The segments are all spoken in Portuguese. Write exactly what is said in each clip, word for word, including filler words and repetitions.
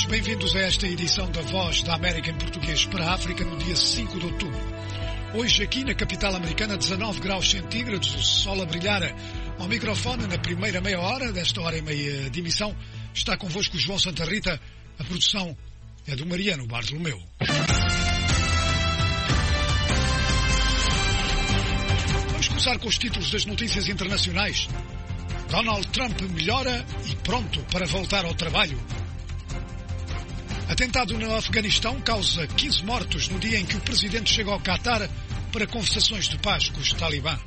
bem-vindos a esta edição da Voz da América em português para a África no dia cinco de outubro. Hoje aqui na capital americana, dezanove graus centígrados, o sol a brilhar. Ao microfone, na primeira meia hora desta hora e meia de emissão, está convosco o João Santa Rita. A produção é do Mariano Bartolomeu. Vamos começar com os títulos das notícias internacionais. Donald Trump melhora e pronto para voltar ao trabalho. Atentado no Afeganistão causa quinze mortos no dia em que o presidente chega ao Qatar para conversações de paz com os talibã.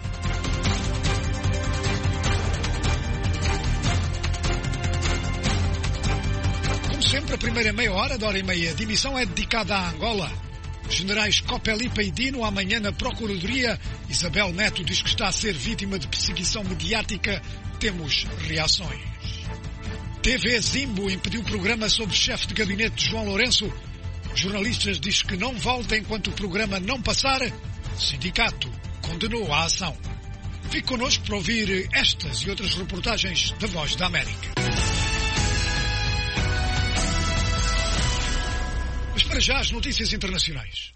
Como sempre, a primeira meia hora da hora e meia de emissão é dedicada à Angola. Generais Copelipa e Dino amanhã na Procuradoria. Isabel Neto diz que está a ser vítima de perseguição mediática. Temos reações. T V Zimbo impediu o programa sobre o chefe de gabinete de João Lourenço. Jornalistas diz que não volta enquanto o programa não passar. Sindicato condenou a ação. Fique connosco para ouvir estas e outras reportagens da Voz da América. Mas para já as notícias internacionais.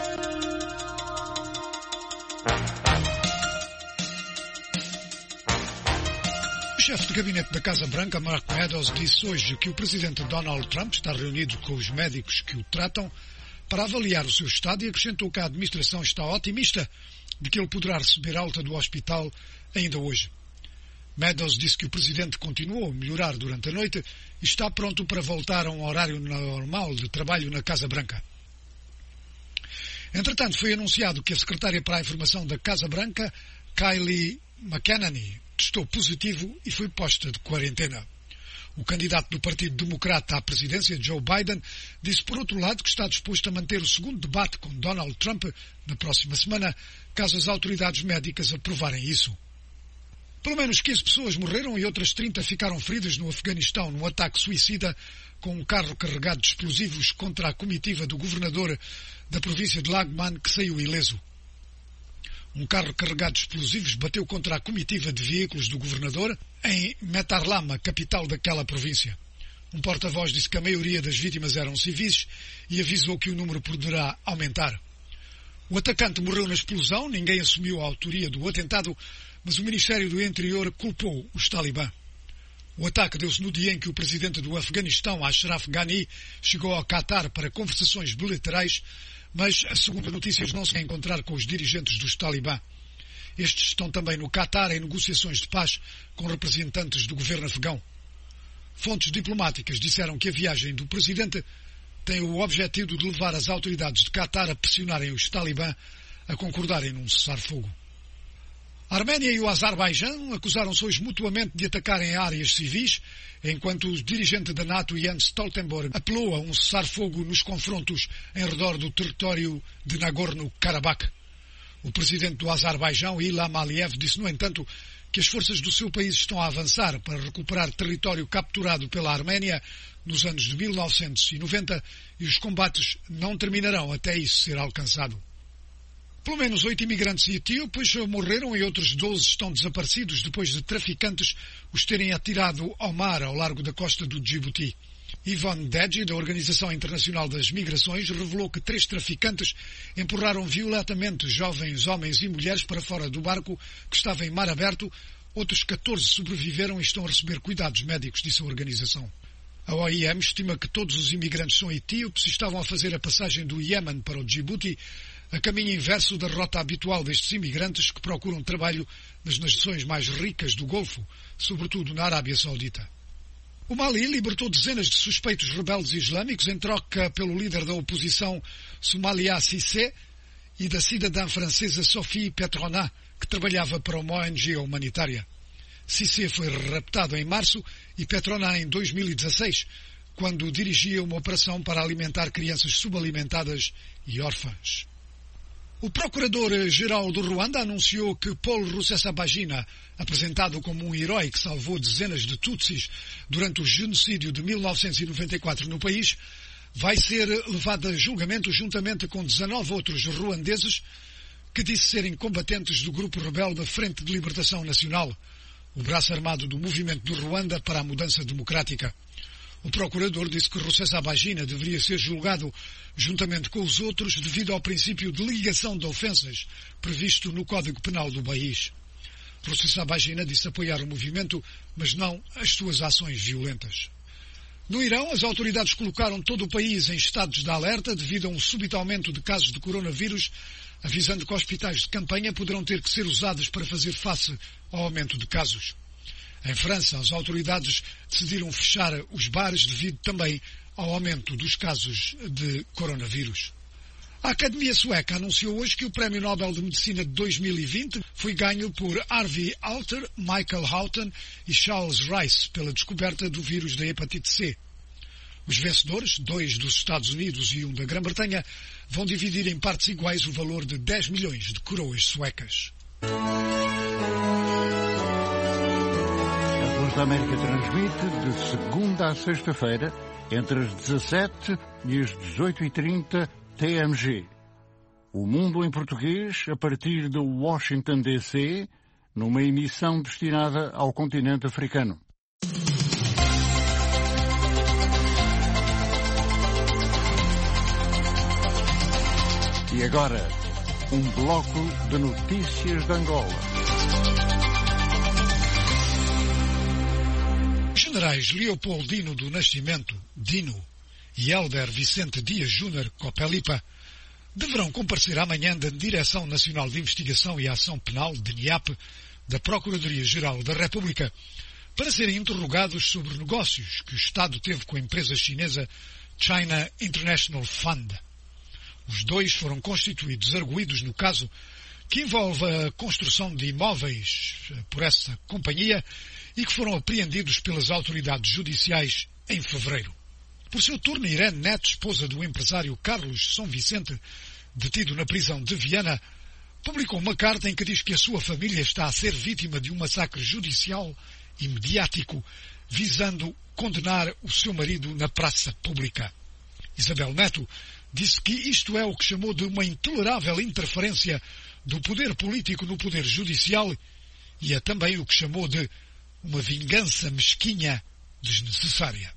O chefe de gabinete da Casa Branca, Mark Meadows, disse hoje que o presidente Donald Trump está reunido com os médicos que o tratam para avaliar o seu estado e acrescentou que a administração está otimista de que ele poderá receber alta do hospital ainda hoje. Meadows disse que o presidente continuou a melhorar durante a noite e está pronto para voltar a um horário normal de trabalho na Casa Branca. Entretanto, foi anunciado que a secretária para a informação da Casa Branca, Kayleigh McEnany, testou positivo e foi posta de quarentena. O candidato do Partido Democrata à presidência, Joe Biden, disse por outro lado que está disposto a manter o segundo debate com Donald Trump na próxima semana, caso as autoridades médicas aprovarem isso. Pelo menos quinze pessoas morreram e outras trinta ficaram feridas no Afeganistão num ataque suicida com um carro carregado de explosivos contra a comitiva do governador da província de Laghman, que saiu ileso. Um carro carregado de explosivos bateu contra a comitiva de veículos do governador em Metarlama, capital daquela província. Um porta-voz disse que a maioria das vítimas eram civis e avisou que o número poderá aumentar. O atacante morreu na explosão, ninguém assumiu a autoria do atentado, mas o Ministério do Interior culpou os talibã. O ataque deu-se no dia em que o presidente do Afeganistão, Ashraf Ghani, chegou ao Qatar para conversações bilaterais, mas, segundo notícias, não se quer encontrar com os dirigentes dos talibã. Estes estão também no Qatar em negociações de paz com representantes do governo afegão. Fontes diplomáticas disseram que a viagem do presidente tem o objetivo de levar as autoridades de Qatar a pressionarem os talibã a concordarem num cessar-fogo. A Arménia e o Azerbaijão acusaram-se hoje mutuamente de atacarem áreas civis, enquanto o dirigente da NATO, Jens Stoltenberg, apelou a um cessar-fogo nos confrontos em redor do território de Nagorno-Karabakh. O presidente do Azerbaijão, Ilham Aliyev, disse, no entanto, que as forças do seu país estão a avançar para recuperar território capturado pela Arménia nos anos de mil novecentos e noventa e os combates não terminarão até isso ser alcançado. Pelo menos oito imigrantes etíopes morreram e outros doze estão desaparecidos depois de traficantes os terem atirado ao mar ao largo da costa do Djibouti. Yvonne Deji, da Organização Internacional das Migrações, revelou que três traficantes empurraram violentamente jovens homens e mulheres para fora do barco que estava em mar aberto. Outros catorze sobreviveram e estão a receber cuidados médicos, disse a organização. A O I M estima que todos os imigrantes são etíopes e estavam a fazer a passagem do Iémen para o Djibouti, a caminho inverso da rota habitual destes imigrantes que procuram trabalho nas nações mais ricas do Golfo, sobretudo na Arábia Saudita. O Mali libertou dezenas de suspeitos rebeldes islâmicos em troca pelo líder da oposição Soumaïla Cissé e da cidadã francesa Sophie Petronas, que trabalhava para uma O N G humanitária. Cissé foi raptado em março e Petronas em dois mil e dezasseis, quando dirigia uma operação para alimentar crianças subalimentadas e órfãs. O Procurador-Geral do Ruanda anunciou que Paul Rusesabagina, apresentado como um herói que salvou dezenas de Tutsis durante o genocídio de mil novecentos e noventa e quatro no país, vai ser levado a julgamento juntamente com dezanove outros ruandeses que disse serem combatentes do grupo rebelde Frente de Libertação Nacional, o braço armado do movimento do Ruanda para a mudança democrática. O procurador disse que Rusesabagina deveria ser julgado juntamente com os outros devido ao princípio de ligação de ofensas previsto no Código Penal do país. Rusesabagina disse apoiar o movimento, mas não as suas ações violentas. No Irão, as autoridades colocaram todo o país em estados de alerta devido a um súbito aumento de casos de coronavírus, avisando que hospitais de campanha poderão ter que ser usados para fazer face ao aumento de casos. Em França, as autoridades decidiram fechar os bares devido também ao aumento dos casos de coronavírus. A Academia Sueca anunciou hoje que o Prémio Nobel de Medicina de dois mil e vinte foi ganho por Harvey Alter, Michael Houghton e Charles Rice pela descoberta do vírus da hepatite C. Os vencedores, dois dos Estados Unidos e um da Grã-Bretanha, vão dividir em partes iguais o valor de dez milhões de coroas suecas. A Voz da América transmite de segunda a sexta-feira, entre as dezassete e as dezoito e trinta T M G. O Mundo em Português, a partir de Washington, D C, numa emissão destinada ao continente africano. E agora, um bloco de notícias de Angola. Os generais Leopoldino do Nascimento, Dino, e Hélder Vicente Dias Júnior Copelipa deverão comparecer amanhã da Direção Nacional de Investigação e Ação Penal, D N I A P, da Procuradoria-Geral da República, para serem interrogados sobre negócios que o Estado teve com a empresa chinesa China International Fund. Os dois foram constituídos arguidos no caso que envolve a construção de imóveis por essa companhia e que foram apreendidos pelas autoridades judiciais em fevereiro. Por seu turno, Irene Neto, esposa do empresário Carlos São Vicente, detido na prisão de Viana, publicou uma carta em que diz que a sua família está a ser vítima de um massacre judicial e mediático, visando condenar o seu marido na praça pública. Isabel Neto disse que isto é o que chamou de uma intolerável interferência do poder político no poder judicial e é também o que chamou de uma vingança mesquinha desnecessária.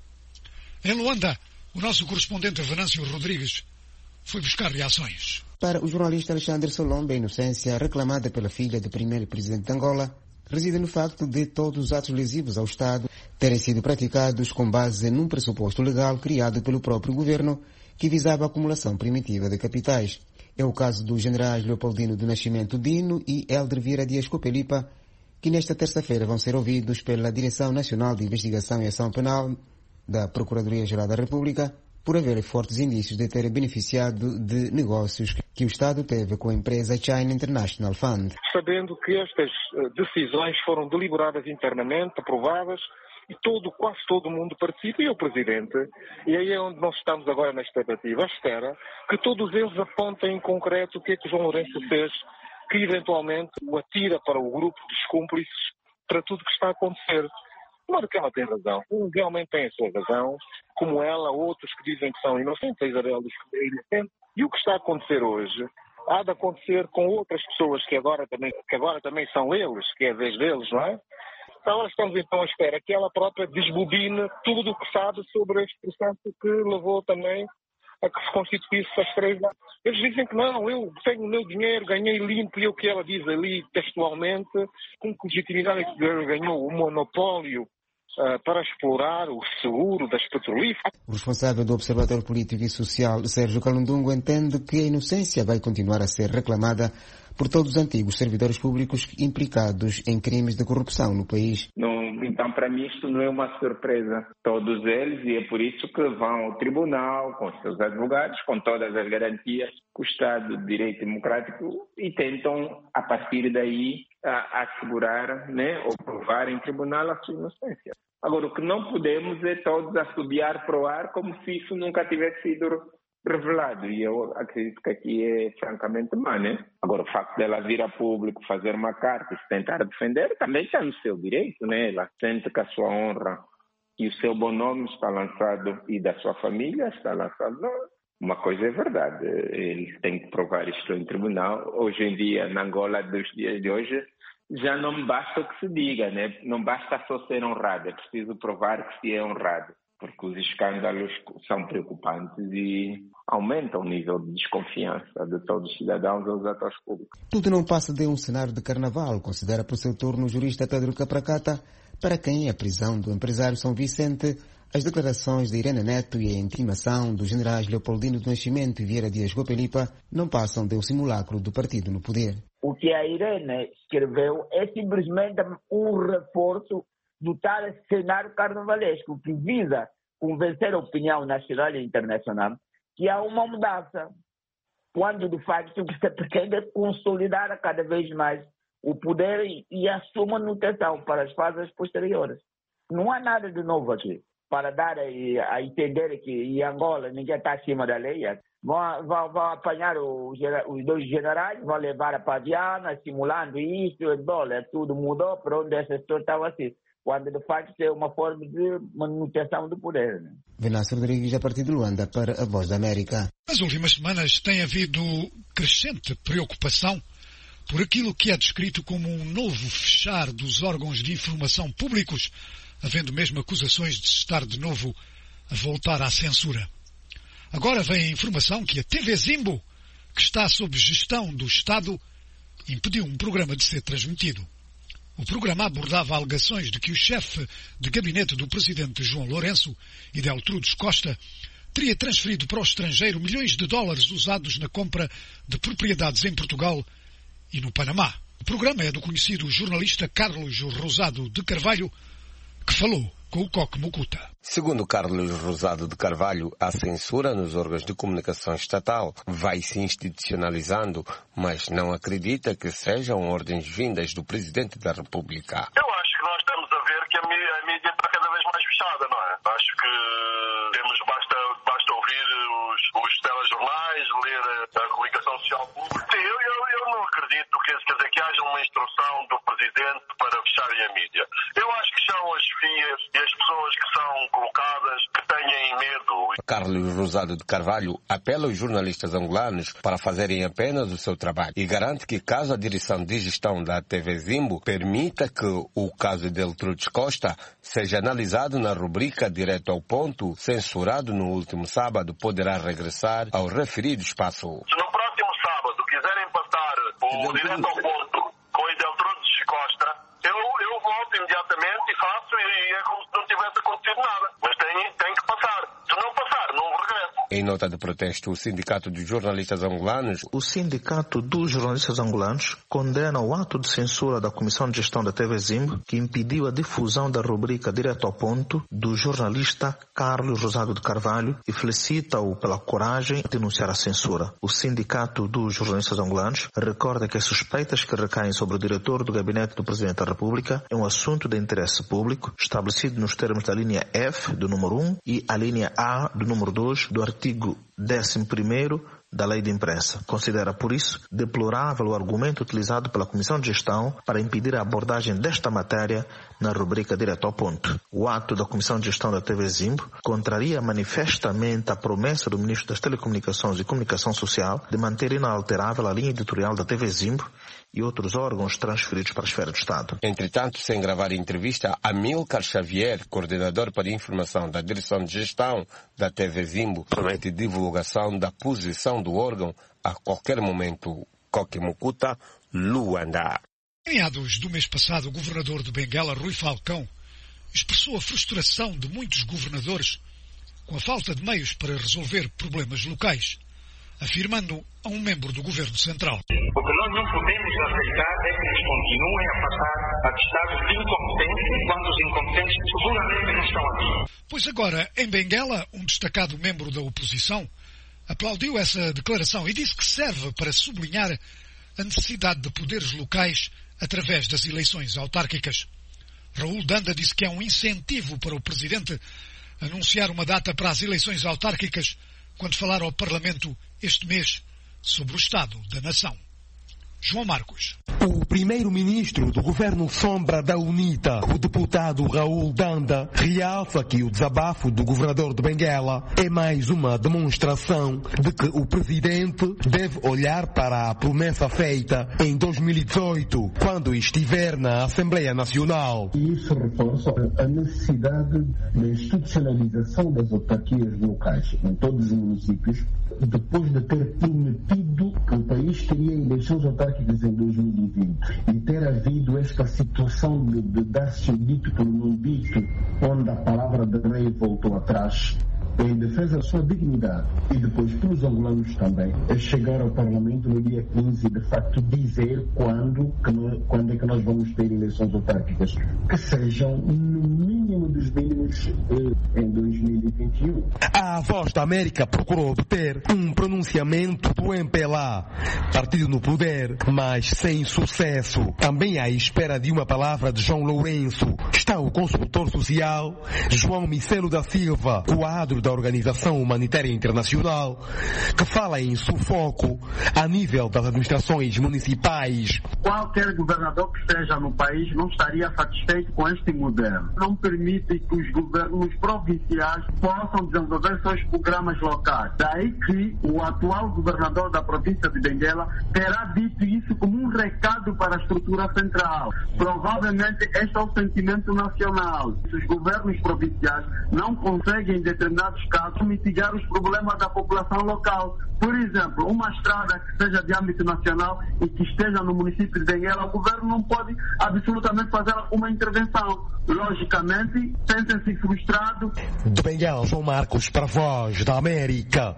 Em Luanda, o nosso correspondente Venâncio Rodrigues foi buscar reações. Para o jornalista Alexandre Solomba, a inocência reclamada pela filha do primeiro presidente de Angola reside no facto de todos os atos lesivos ao Estado terem sido praticados com base num pressuposto legal criado pelo próprio governo que visava a acumulação primitiva de capitais. É o caso dos generais Leopoldino do Nascimento Dino e Hélder Vieira Dias Copelipa, que nesta terça-feira vão ser ouvidos pela Direção Nacional de Investigação e Ação Penal da Procuradoria-Geral da República, por haver fortes indícios de ter beneficiado de negócios que o Estado teve com a empresa China International Fund. Sabendo que estas decisões foram deliberadas internamente, aprovadas, e todo, quase todo mundo participa, e o Presidente, e aí é onde nós estamos agora na expectativa, à espera que todos eles apontem em concreto o que é que o João Lourenço fez, que eventualmente o atira para o grupo dos cúmplices para tudo o que está a acontecer. Claro que ela tem razão, realmente tem a sua razão, como ela, outros que dizem que são inocentes, a Isabel diz que é inocente, e o que está a acontecer hoje há de acontecer com outras pessoas que agora também, que agora também são eles, que é a vez deles, não é? Então estamos então à espera que ela própria desbobine tudo o que sabe sobre este processo que levou também a que se constituísse as três. Eles dizem que não, eu tenho o meu dinheiro, ganhei limpo, e o que ela diz ali textualmente, com que legitimidade é que ganhou o monopólio uh, para explorar o seguro das petrolíferas. O responsável do Observatório Político e Social, Sérgio Calundungo, entende que a inocência vai continuar a ser reclamada por todos os antigos servidores públicos implicados em crimes de corrupção no país. Não, então, para mim, isto não é uma surpresa. Todos eles, e é por isso que vão ao tribunal, com os seus advogados, com todas as garantias que o Estado de Direito Democrático, e tentam, a partir daí, a, assegurar, né, ou provar em tribunal a sua inocência. Agora, o que não podemos é todos assobiar para o ar como se isso nunca tivesse sido revelado, e eu acredito que aqui é francamente má, né? Agora, o facto dela vir a público, fazer uma carta e se tentar defender, também está no seu direito, né? Ela sente que a sua honra e o seu bom nome está lançado, e da sua família está lançado. Não, uma coisa é verdade, eles têm que provar isto em tribunal. Hoje em dia, na Angola dos dias de hoje, já não basta o que se diga, né? Não basta só ser honrado, é preciso provar que se é honrado. porque os escândalos são preocupantes e aumentam o nível de desconfiança de todos os cidadãos aos atores públicos. Tudo não passa de um cenário de carnaval, considera por seu turno o jurista Pedro Capracata, para quem a prisão do empresário São Vicente, as declarações de Irene Neto e a intimação dos generais Leopoldino do Nascimento e Vieira Dias Gopelipa não passam de um simulacro do partido no poder. O que a Irene escreveu é simplesmente um reforço do tal cenário carnavalesco que visa convencer a opinião nacional e internacional que há uma mudança, quando de facto se pretende consolidar cada vez mais o poder e a sua manutenção para as fases posteriores. Não há nada de novo aqui. Para dar a, a entender que em Angola ninguém está acima da lei. Vão, vão, vão apanhar os, os dois generais, vão levar a Paviana, simulando isso, Angola, tudo mudou para onde essa história estava assim. Quando de facto é uma forma de manutenção do poder. Né? Venâncio Rodrigues, a partir de Luanda, para a Voz da América. Nas últimas semanas tem havido crescente preocupação por aquilo que é descrito como um novo fechar dos órgãos de informação públicos, havendo mesmo acusações de estar de novo a voltar à censura. Agora vem a informação que a T V Zimbo, que está sob gestão do Estado, impediu um programa de ser transmitido. O programa abordava alegações de que o chefe de gabinete do presidente João Lourenço, Ideltrudes Costa, teria transferido para o estrangeiro milhões de dólares usados na compra de propriedades em Portugal e no Panamá. O programa é do conhecido jornalista Carlos Rosado de Carvalho, que falou com o Coque Mucuta. Segundo Carlos Rosado de Carvalho, a censura nos órgãos de comunicação estatal vai se institucionalizando, mas não acredita que sejam ordens vindas do Presidente da República. Eu acho que nós estamos a ver que a mídia, a mídia está cada vez mais fechada, não é? Acho que temos, basta, basta ouvir os, os telejornais, ler a, a comunicação social pública. Sim, eu, eu, eu não acredito que, quer dizer, que haja uma instrução do Presidente para fecharem a mídia. Eu acho que são as fias e as pessoas que são colocadas que têm medo. Carlos Rosado de Carvalho apela aos jornalistas angolanos para fazerem apenas o seu trabalho e garante que caso a direção de gestão da T V Zimbo permita que o caso de Ideltrudes Costa seja analisado na rubrica Direto ao Ponto, censurado no último sábado, poderá regressar ao referido espaço. Se no próximo sábado quiserem passar o Direto ao Ponto com Ideltrudes Costa, eu, eu volto imediatamente e faço e é como se não tivesse acontecido nada. Mas tem, tem que passar. Se não passar, não regresso. Em nota de protesto, o Sindicato dos Jornalistas Angolanos... O Sindicato dos Jornalistas Angolanos condena o ato de censura da Comissão de Gestão da T V Zimbo, que impediu a difusão da rubrica Direto ao Ponto do jornalista Carlos Rosado de Carvalho e felicita-o pela coragem de denunciar a censura. O Sindicato dos Jornalistas Angolanos recorda que as suspeitas que recaem sobre o diretor do gabinete do Presidente da República é um assunto de interesse público, estabelecido nos termos da linha F do número um e a linha A do número dois do artigo décimo primeiro da Lei de Imprensa. Considera, por isso, deplorável o argumento utilizado pela Comissão de Gestão para impedir a abordagem desta matéria na rubrica Direto ao Ponto. O ato da Comissão de Gestão da T V Zimbo contraria manifestamente a promessa do Ministro das Telecomunicações e Comunicação Social de manter inalterável a linha editorial da T V Zimbo e outros órgãos transferidos para a esfera do Estado. Entretanto, sem gravar entrevista, Amílcar Xavier, coordenador para a informação da Direção de Gestão da T V Zimbo, promete divulgação da posição do órgão a qualquer momento. Coque Mucuta, Luanda. Em meados do mês passado, o governador de Benguela, Rui Falcão, expressou a frustração de muitos governadores com a falta de meios para resolver problemas locais, afirmando a um membro do governo central. O que nós não podemos aceitar é que eles continuem a passar atestados de incompetência quando os incompetentes seguramente não estão aqui. Pois agora, em Benguela, um destacado membro da oposição aplaudiu essa declaração e disse que serve para sublinhar a necessidade de poderes locais através das eleições autárquicas. Raul Danda disse que é um incentivo para o Presidente anunciar uma data para as eleições autárquicas quando falar ao Parlamento este mês sobre o estado da nação. João Marcos. O primeiro-ministro do governo sombra da UNITA, o deputado Raul Danda, realça que o desabafo do governador de Benguela é mais uma demonstração de que o presidente deve olhar para a promessa feita em dois mil e dezoito, quando estiver na Assembleia Nacional. E isso reforça a necessidade da institucionalização das autarquias locais em todos os municípios, depois de ter prometido que o país teria eleições autárquicas em dois mil e vinte e ter havido esta situação de, de dar-se o dito pelo não dito, onde a palavra de rei voltou atrás, em defesa da sua dignidade e depois para os angolanos também, é chegar ao Parlamento no dia quinze e de facto dizer quando, que nós, quando é que nós vamos ter eleições autárquicas, que sejam no mínimo dos mínimos eh, em dois mil e vinte e um. A Voz da América procurou obter um pronunciamento do M P L A, partido no poder, mas sem sucesso. Também à espera de uma palavra de João Lourenço está o consultor social João Micelo da Silva, quadro da Organização Humanitária Internacional, que fala em sufoco a nível das administrações municipais. Qualquer governador que esteja no país não estaria satisfeito com este modelo. Não permite que os governos provinciais possam desenvolver seus programas locais. Daí que o atual governador da província de Benguela terá dito isso como um recado para a estrutura central. Provavelmente este é o sentimento nacional. Os governos provinciais não conseguem, em determinados casos, mitigar os problemas da população local. Por exemplo, uma estrada que seja de âmbito nacional e que esteja no município de Benguela, o governo não pode absolutamente fazer uma intervenção. Logicamente, sentem-se frustrados. De Benguela, João Marcos, para a Voz da América.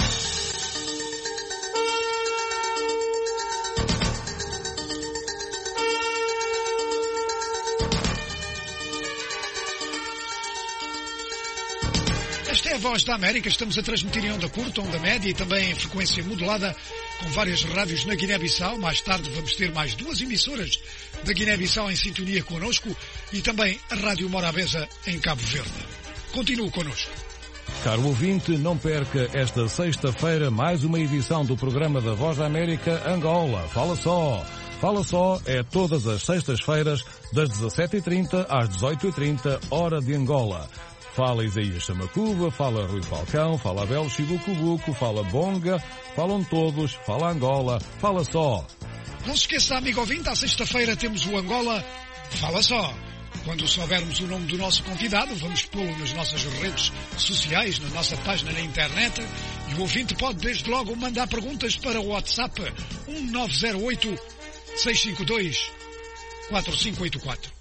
Esta é a Voz da América. Estamos a transmitir em onda curta, onda média e também em frequência modulada com várias rádios na Guiné-Bissau. Mais tarde vamos ter mais duas emissoras da Guiné-Bissau em sintonia connosco e também a Rádio Morabeza em Cabo Verde. Continue connosco. Caro ouvinte, não perca esta sexta-feira mais uma edição do programa da Voz da América Angola. Fala só! Fala só é todas as sextas-feiras das dezassete e trinta às dezoito e trinta, hora de Angola. Fala Isaías Chamacuba, fala Rui Falcão, fala Abel Chibucubuco, fala Bonga, falam todos, fala Angola, fala só. Não se esqueça, amigo ouvinte, à sexta-feira temos o Angola Fala Só. Quando soubermos o nome do nosso convidado, vamos pô-lo nas nossas redes sociais, na nossa página na internet, e o ouvinte pode desde logo mandar perguntas para o WhatsApp um nove zero oito, seis cinco dois, quatro cinco oito quatro.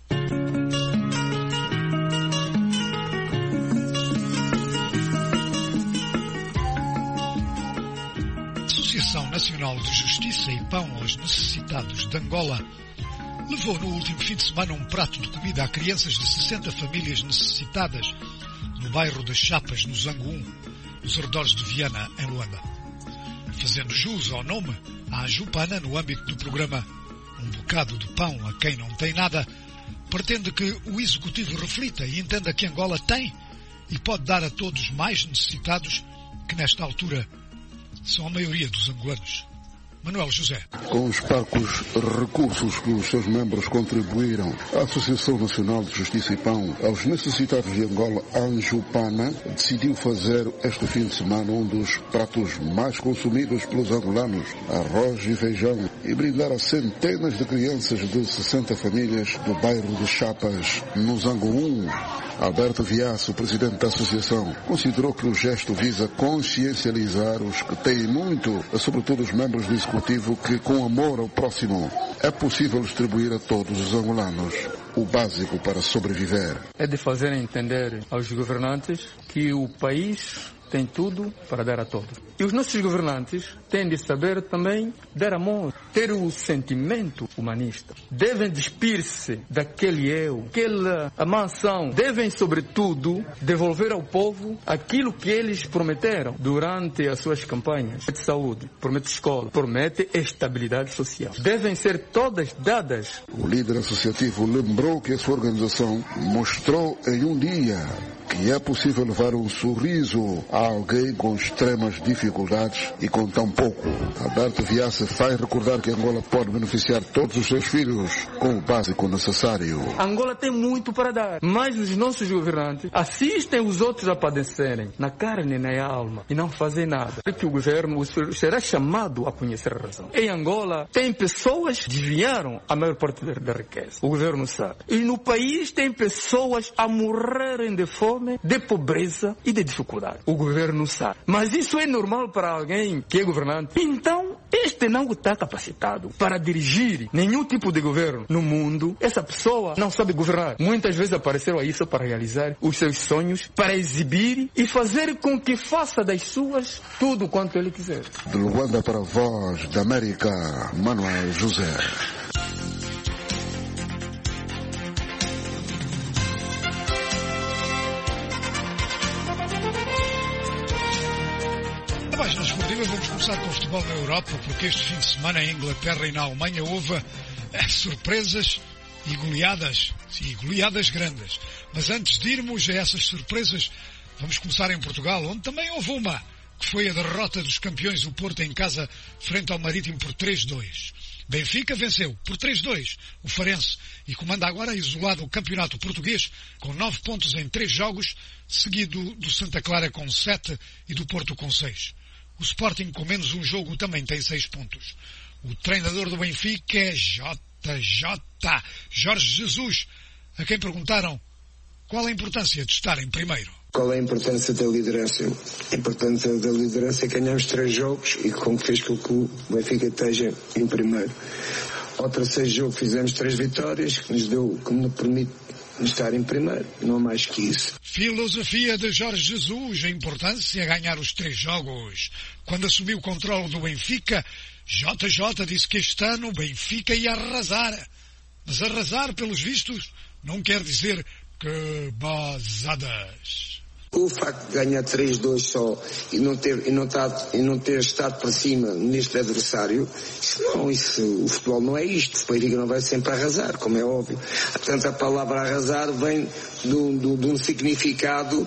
A Associação Nacional de Justiça e Pão aos Necessitados de Angola levou no último fim de semana um prato de comida a crianças de sessenta famílias necessitadas no bairro das Chapas, no Zango um, nos arredores de Viana, em Luanda. Fazendo jus ao nome, a Ajupana, no âmbito do programa Um Bocado de Pão a Quem Não Tem Nada, pretende que o Executivo reflita e entenda que Angola tem e pode dar a todos mais necessitados, que nesta altura são a maioria dos angolanos. Manuel José. Com os parcos recursos que os seus membros contribuíram, a Associação Nacional de Justiça e Pão aos Necessitados de Angola, Anjupana, decidiu fazer este fim de semana um dos pratos mais consumidos pelos angolanos, arroz e feijão, e brindar a centenas de crianças de sessenta famílias do bairro de Chapas, no Zango um. Alberto Viaço, presidente da associação, considerou que o gesto visa consciencializar os que têm muito, sobretudo os membros do Executivo, que com amor ao próximo é possível distribuir a todos os angolanos o básico para sobreviver. É de fazer entender aos governantes que o país tem tudo para dar a todos. E os nossos governantes têm de saber também dar amor, ter o sentimento humanista. Devem despir-se daquele eu, aquela mansão. Devem, sobretudo, devolver ao povo aquilo que eles prometeram durante as suas campanhas. Promete saúde, promete escola, promete estabilidade social. Devem ser todas dadas. O líder associativo lembrou que a sua organização mostrou em um dia que que é possível levar um sorriso a alguém com extremas dificuldades e com tão pouco. Alberto Viace faz recordar que Angola pode beneficiar todos os seus filhos com o básico necessário. Angola tem muito para dar, mas os nossos governantes assistem os outros a padecerem na carne e na alma e não fazem nada. Porque o governo será chamado a conhecer a razão. Em Angola tem pessoas que desviaram a maior parte da riqueza. O governo sabe. E no país tem pessoas a morrerem de fome, de pobreza e de dificuldade. O governo sabe. Mas isso é normal para alguém que é governante. Então, este não está capacitado para dirigir nenhum tipo de governo no mundo. Essa pessoa não sabe governar. Muitas vezes apareceram aí só para realizar os seus sonhos, para exibir e fazer com que faça das suas tudo quanto ele quiser. De Luanda para a Voz da América, Manuel José. Página esportiva, vamos começar com o futebol na Europa, porque este fim de semana em Inglaterra e na Alemanha houve é, surpresas e goleadas, sim, goleadas grandes. Mas antes de irmos a essas surpresas, vamos começar em Portugal, onde também houve uma, que foi a derrota dos campeões do Porto em casa frente ao Marítimo por três a dois. Benfica venceu por três a dois o Farense e comanda agora isolado o campeonato português com nove pontos em três jogos, seguido do Santa Clara com sete e do Porto com seis. O Sporting, com menos um jogo, também tem seis pontos. O treinador do Benfica é J J Jorge Jesus, a quem perguntaram qual a importância de estar em primeiro. Qual é a importância da liderança? A importância da liderança é ganhar os três jogos e com que fez com que o Benfica esteja em primeiro. Ao terceiro jogo fizemos três vitórias, que nos deu, que nos permite estar em primeiro, não mais que isso. Filosofia de Jorge Jesus, a importância é ganhar os três jogos. Quando assumiu o controle do Benfica, J J disse que este ano o Benfica ia arrasar. Mas arrasar, pelos vistos, não quer dizer que basadas. O facto de ganhar três a dois só e não ter, e não estar, e não ter estado para cima neste adversário, isso não, isso, o futebol não é isto. O Benfica não vai sempre arrasar, como é óbvio. Portanto, a palavra arrasar vem de um significado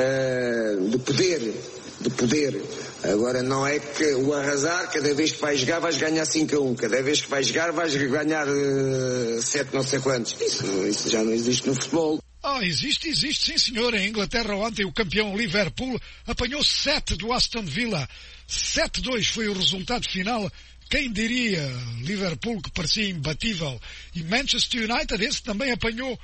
uh, de poder, de poder. Agora não é que o arrasar, cada vez que vais jogar vais ganhar cinco a um, cada vez que vais jogar vais ganhar uh, sete não sei quantos. Isso, isso já não existe no futebol. Ah, existe, existe, sim senhor. Em Inglaterra ontem o campeão Liverpool apanhou sete do Aston Villa. sete a dois foi o resultado final. Quem diria? Liverpool, que parecia imbatível. E Manchester United, esse também apanhou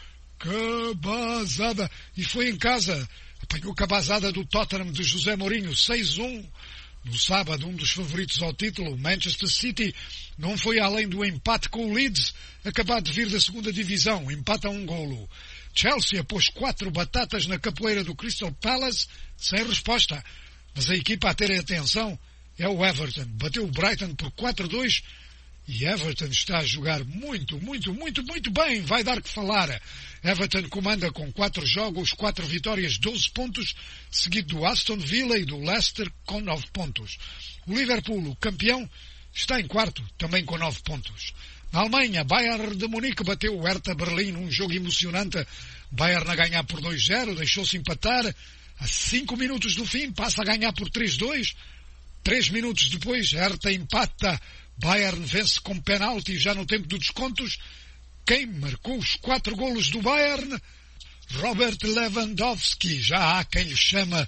cabazada. E foi em casa. Apanhou cabazada do Tottenham de José Mourinho, seis a um. No sábado, um dos favoritos ao título, Manchester City, não foi além do empate com o Leeds, acabado de vir da segunda divisão, empate a um golo. Chelsea pôs quatro batatas na capoeira do Crystal Palace, sem resposta. Mas a equipa a ter atenção é o Everton. Bateu o Brighton por quatro a dois e Everton está a jogar muito, muito, muito, muito bem. Vai dar que falar. Everton comanda com quatro jogos, quatro vitórias, doze pontos, seguido do Aston Villa e do Leicester com nove pontos. O Liverpool, o campeão, está em quarto, também com nove pontos. Na Alemanha, Bayern de Munique bateu o Hertha Berlim num jogo emocionante. Bayern a ganhar por dois a zero, deixou-se empatar. A cinco minutos do fim, passa a ganhar por três a dois. Três minutos depois, Hertha empata. Bayern vence com penalti já no tempo dos descontos. Quem marcou os quatro golos do Bayern? Robert Lewandowski. Já há quem lhe chama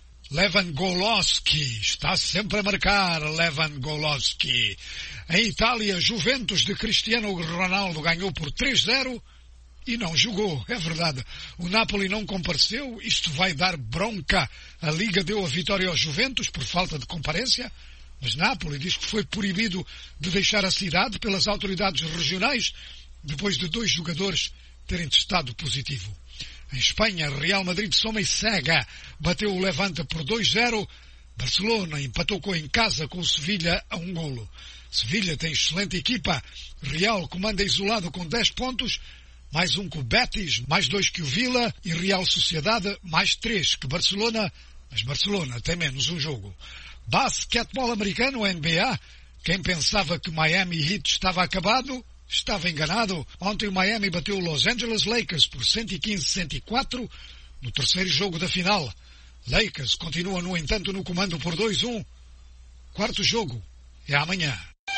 Lewandowski. Está sempre a marcar Lewandowski. Em Itália, Juventus de Cristiano Ronaldo ganhou por três a zero e não jogou. É verdade. O Napoli não compareceu. Isto vai dar bronca. A Liga deu a vitória aos Juventus por falta de comparência. Mas Napoli diz que foi proibido de deixar a cidade pelas autoridades regionais depois de dois jogadores terem testado positivo. Em Espanha, Real Madrid soma e cega. Bateu o Levante por dois a zero. Barcelona empatou com em casa com o Sevilha a um golo. Sevilha tem excelente equipa. Real comanda isolado com dez pontos. Mais um que o Betis, mais dois que o Villa. E Real Sociedade, mais três que Barcelona. Mas Barcelona tem menos um jogo. Basquetebol americano, N B A. Quem pensava que o Miami Heat estava acabado, estava enganado. Ontem o Miami bateu o Los Angeles Lakers por cento e quinze a cento e quatro. No terceiro jogo da final, Lakers continua, no entanto, no comando por dois a um. Quarto jogo é amanhã.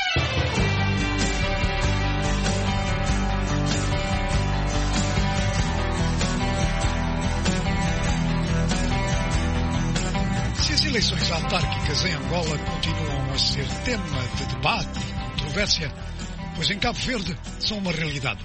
Se as eleições autárquicas em Angola continuam a ser tema de debate e controvérsia, pois em Cabo Verde são uma realidade.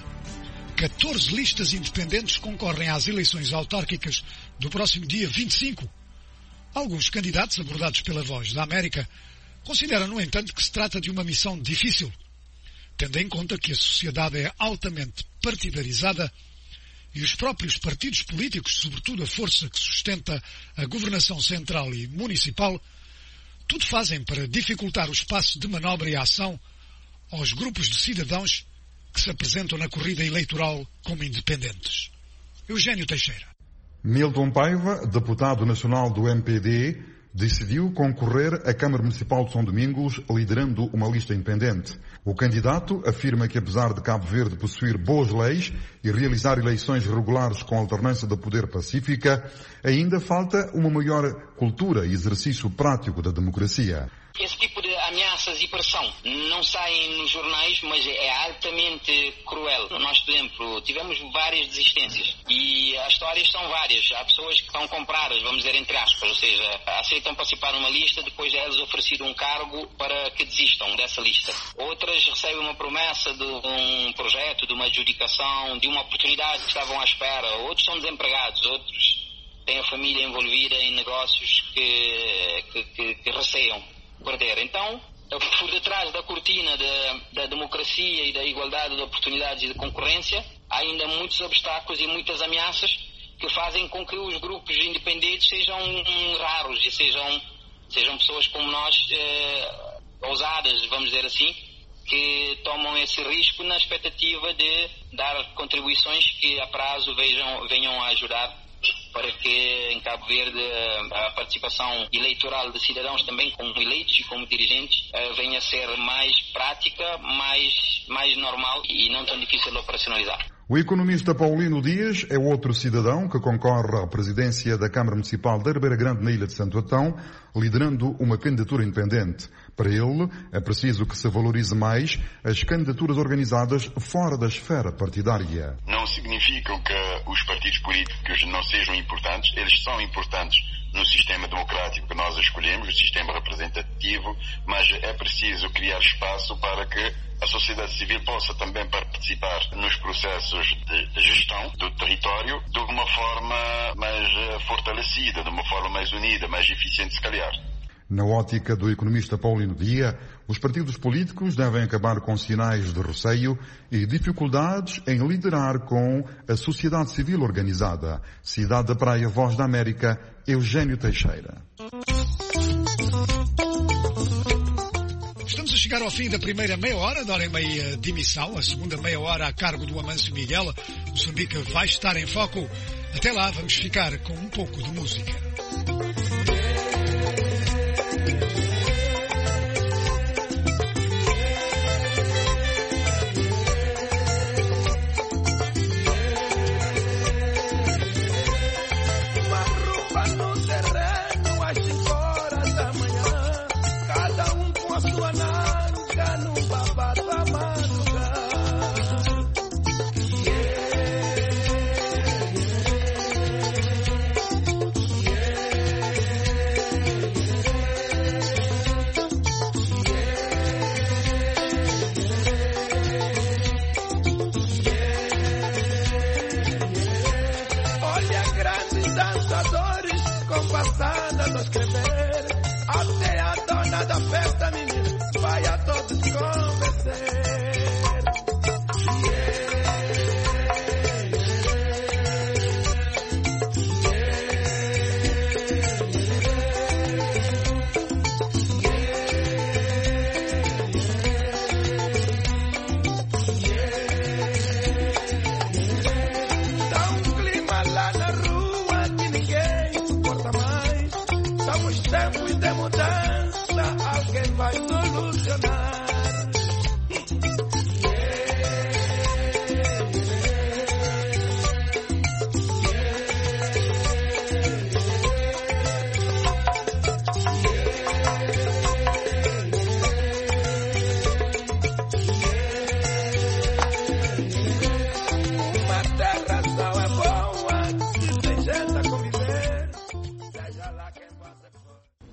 catorze listas independentes concorrem às eleições autárquicas do próximo dia vinte e cinco. Alguns candidatos abordados pela Voz da América consideram, no entanto, que se trata de uma missão difícil, tendo em conta que a sociedade é altamente partidarizada e os próprios partidos políticos, sobretudo a força que sustenta a governação central e municipal, tudo fazem para dificultar o espaço de manobra e ação aos grupos de cidadãos que se apresentam na corrida eleitoral como independentes. Eugênio Teixeira. Milton Paiva, deputado nacional do M P D, decidiu concorrer à Câmara Municipal de São Domingos liderando uma lista independente. O candidato afirma que, apesar de Cabo Verde possuir boas leis e realizar eleições regulares com alternância de poder pacífica, ainda falta uma maior cultura e exercício prático da democracia. Esse tipo de ameaças e pressão não saem nos jornais, mas é altamente cruel. Nós, por exemplo, tivemos várias desistências e as histórias são várias. Há pessoas que estão compradas, vamos dizer entre aspas, ou seja, aceitam participar numa lista, depois é-lhes oferecido um cargo para que desistam dessa lista. Outras recebem uma promessa de um projeto, de uma adjudicação, de uma oportunidade que estavam à espera. Outros são desempregados, outros têm a família envolvida em negócios que, que, que, que receiam perder. Então, por detrás da cortina da, da democracia e da igualdade de oportunidades e de concorrência, há ainda muitos obstáculos e muitas ameaças que fazem com que os grupos independentes sejam raros e sejam, sejam pessoas como nós, eh, ousadas, vamos dizer assim, que tomam esse risco na expectativa de dar contribuições que a prazo vejam, venham a ajudar para que em Cabo Verde a participação eleitoral de cidadãos também como eleitos e como dirigentes venha a ser mais prática, mais, mais normal e não tão difícil de operacionalizar. O economista Paulino Dias é outro cidadão que concorre à presidência da Câmara Municipal de Ribeira Grande na Ilha de Santo Antão, liderando uma candidatura independente. Para ele, é preciso que se valorize mais as candidaturas organizadas fora da esfera partidária. Não significa que os partidos políticos não sejam importantes, eles são importantes no sistema democrático que nós escolhemos, o sistema representativo, mas é preciso criar espaço para que a sociedade civil possa também participar nos processos de, de gestão do território de uma forma mais fortalecida, de uma forma mais unida, mais eficiente, se calhar. Na ótica do economista Paulino Dias, os partidos políticos devem acabar com sinais de receio e dificuldades em liderar com a sociedade civil organizada. Cidade da Praia, Voz da América, Eugênio Teixeira. Estamos a chegar ao fim da primeira meia hora, da hora e meia de emissão, a segunda meia hora a cargo do Amâncio Miguel. Moçambique vai estar em foco. Até lá vamos ficar com um pouco de música. Estamos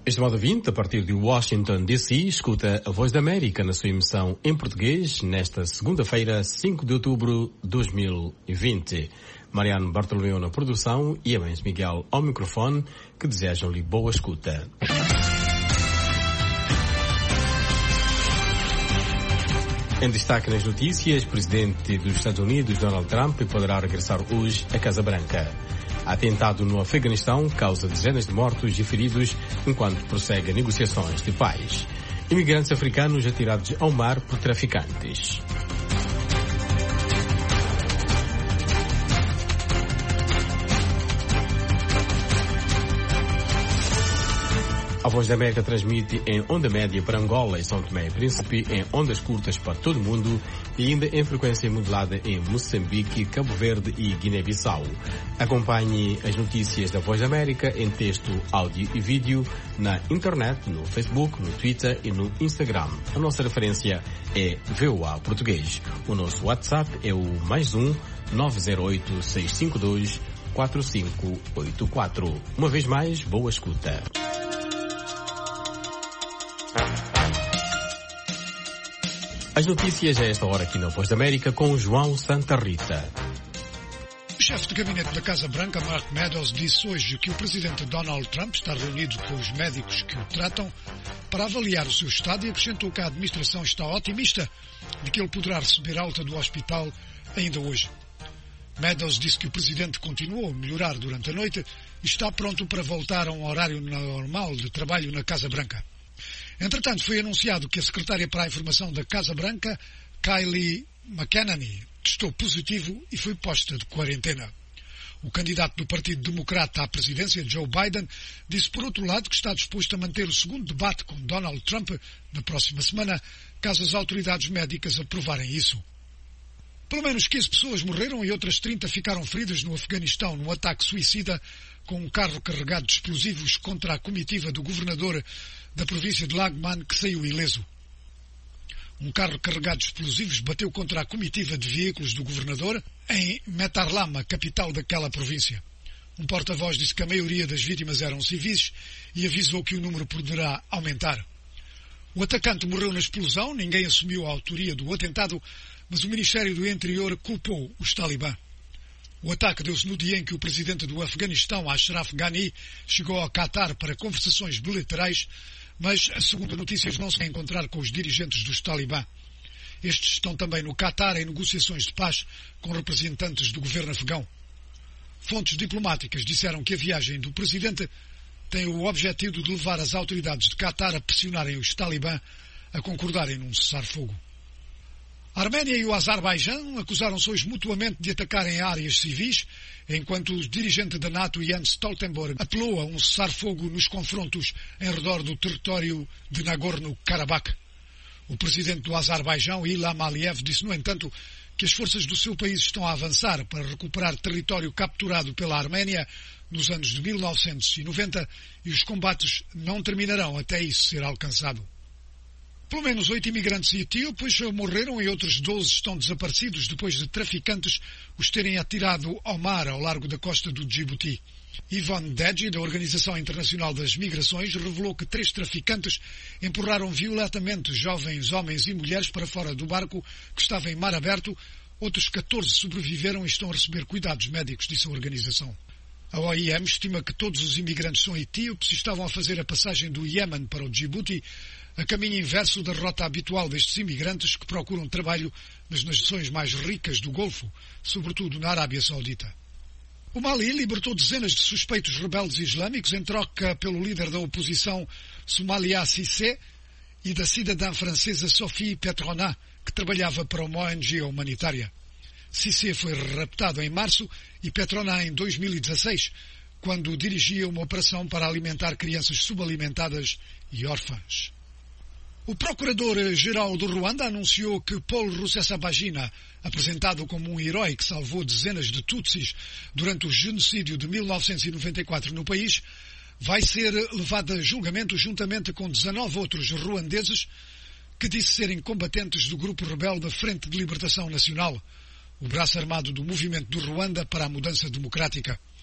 Estimado ouvinte, a partir de Washington, D C, escuta a Voz da América na sua emissão em português nesta segunda-feira, cinco de outubro de dois mil e vinte. Mariano Bartolomeu na produção e Amens Miguel ao microfone, que desejam-lhe boa escuta. Em destaque nas notícias, o presidente dos Estados Unidos, Donald Trump, poderá regressar hoje à Casa Branca. Atentado no Afeganistão causa dezenas de mortos e feridos enquanto prossegue negociações de paz. Imigrantes africanos atirados ao mar por traficantes. A Voz da América transmite em onda média para Angola e São Tomé e Príncipe, em ondas curtas para todo o mundo e ainda em frequência modulada em Moçambique, Cabo Verde e Guiné-Bissau. Acompanhe as notícias da Voz da América em texto, áudio e vídeo na internet, no Facebook, no Twitter e no Instagram. A nossa referência é V O A Português. O nosso WhatsApp é o mais um nove zero oito seis cinco dois quatro cinco oito quatro. Uma vez mais, boa escuta. As notícias a esta hora aqui na Voz da América com João Santa Rita. O chefe de gabinete da Casa Branca, Mark Meadows, disse hoje que o presidente Donald Trump está reunido com os médicos que o tratam para avaliar o seu estado e acrescentou que a administração está otimista de que ele poderá receber alta do hospital ainda hoje. Meadows disse que o presidente continuou a melhorar durante a noite e está pronto para voltar a um horário normal de trabalho na Casa Branca. Entretanto, foi anunciado que a secretária para a informação da Casa Branca, Kayleigh McEnany, testou positivo e foi posta de quarentena. O candidato do Partido Democrata à presidência, Joe Biden, disse por outro lado que está disposto a manter o segundo debate com Donald Trump na próxima semana, caso as autoridades médicas aprovarem isso. Pelo menos quinze pessoas morreram e outras trinta ficaram feridas no Afeganistão num ataque suicida com um carro carregado de explosivos contra a comitiva do governador da província de Laghman, que saiu ileso. Um carro carregado de explosivos bateu contra a comitiva de veículos do governador em Metarlama, capital daquela província. Um porta-voz disse que a maioria das vítimas eram civis e avisou que o número poderá aumentar. O atacante morreu na explosão, ninguém assumiu a autoria do atentado, mas o Ministério do Interior culpou os talibã. O ataque deu-se no dia em que o presidente do Afeganistão, Ashraf Ghani, chegou ao Qatar para conversações bilaterais, mas, segundo notícias, não se vai encontrar com os dirigentes dos talibã. Estes estão também no Qatar em negociações de paz com representantes do governo afegão. Fontes diplomáticas disseram que a viagem do presidente tem o objetivo de levar as autoridades de Qatar a pressionarem os talibã a concordarem num cessar-fogo. A Arménia e o Azerbaijão acusaram-se hoje mutuamente de atacarem áreas civis, enquanto o dirigente da NATO, Jens Stoltenberg, apelou a um cessar-fogo nos confrontos em redor do território de Nagorno-Karabakh. O presidente do Azerbaijão, Ilham Aliyev, disse, no entanto, que as forças do seu país estão a avançar para recuperar território capturado pela Arménia nos anos de mil novecentos e noventa e os combates não terminarão até isso ser alcançado. Pelo menos oito imigrantes etíopes morreram e outros doze estão desaparecidos depois de traficantes os terem atirado ao mar ao largo da costa do Djibouti. Yvonne Deji, da Organização Internacional das Migrações, revelou que três traficantes empurraram violentamente jovens homens e mulheres para fora do barco que estava em mar aberto. Outros catorze sobreviveram e estão a receber cuidados médicos, disse a organização. A O I M estima que todos os imigrantes são etíopes e estavam a fazer a passagem do Iémen para o Djibouti, a caminho inverso da rota habitual destes imigrantes que procuram trabalho nas nações mais ricas do Golfo, sobretudo na Arábia Saudita. O Mali libertou dezenas de suspeitos rebeldes islâmicos em troca pelo líder da oposição Soumaïla Cissé e da cidadã francesa Sophie Petronat, que trabalhava para uma O N G humanitária. Cissé foi raptado em março e Petronat em dois mil e dezasseis, quando dirigia uma operação para alimentar crianças subalimentadas e órfãs. O procurador-geral do Ruanda anunciou que Paul Rusesabagina, apresentado como um herói que salvou dezenas de Tutsis durante o genocídio de mil novecentos e noventa e quatro no país, vai ser levado a julgamento juntamente com dezanove outros ruandeses que disse serem combatentes do grupo rebelde Frente de Libertação Nacional, o braço armado do movimento do Ruanda para a mudança democrática.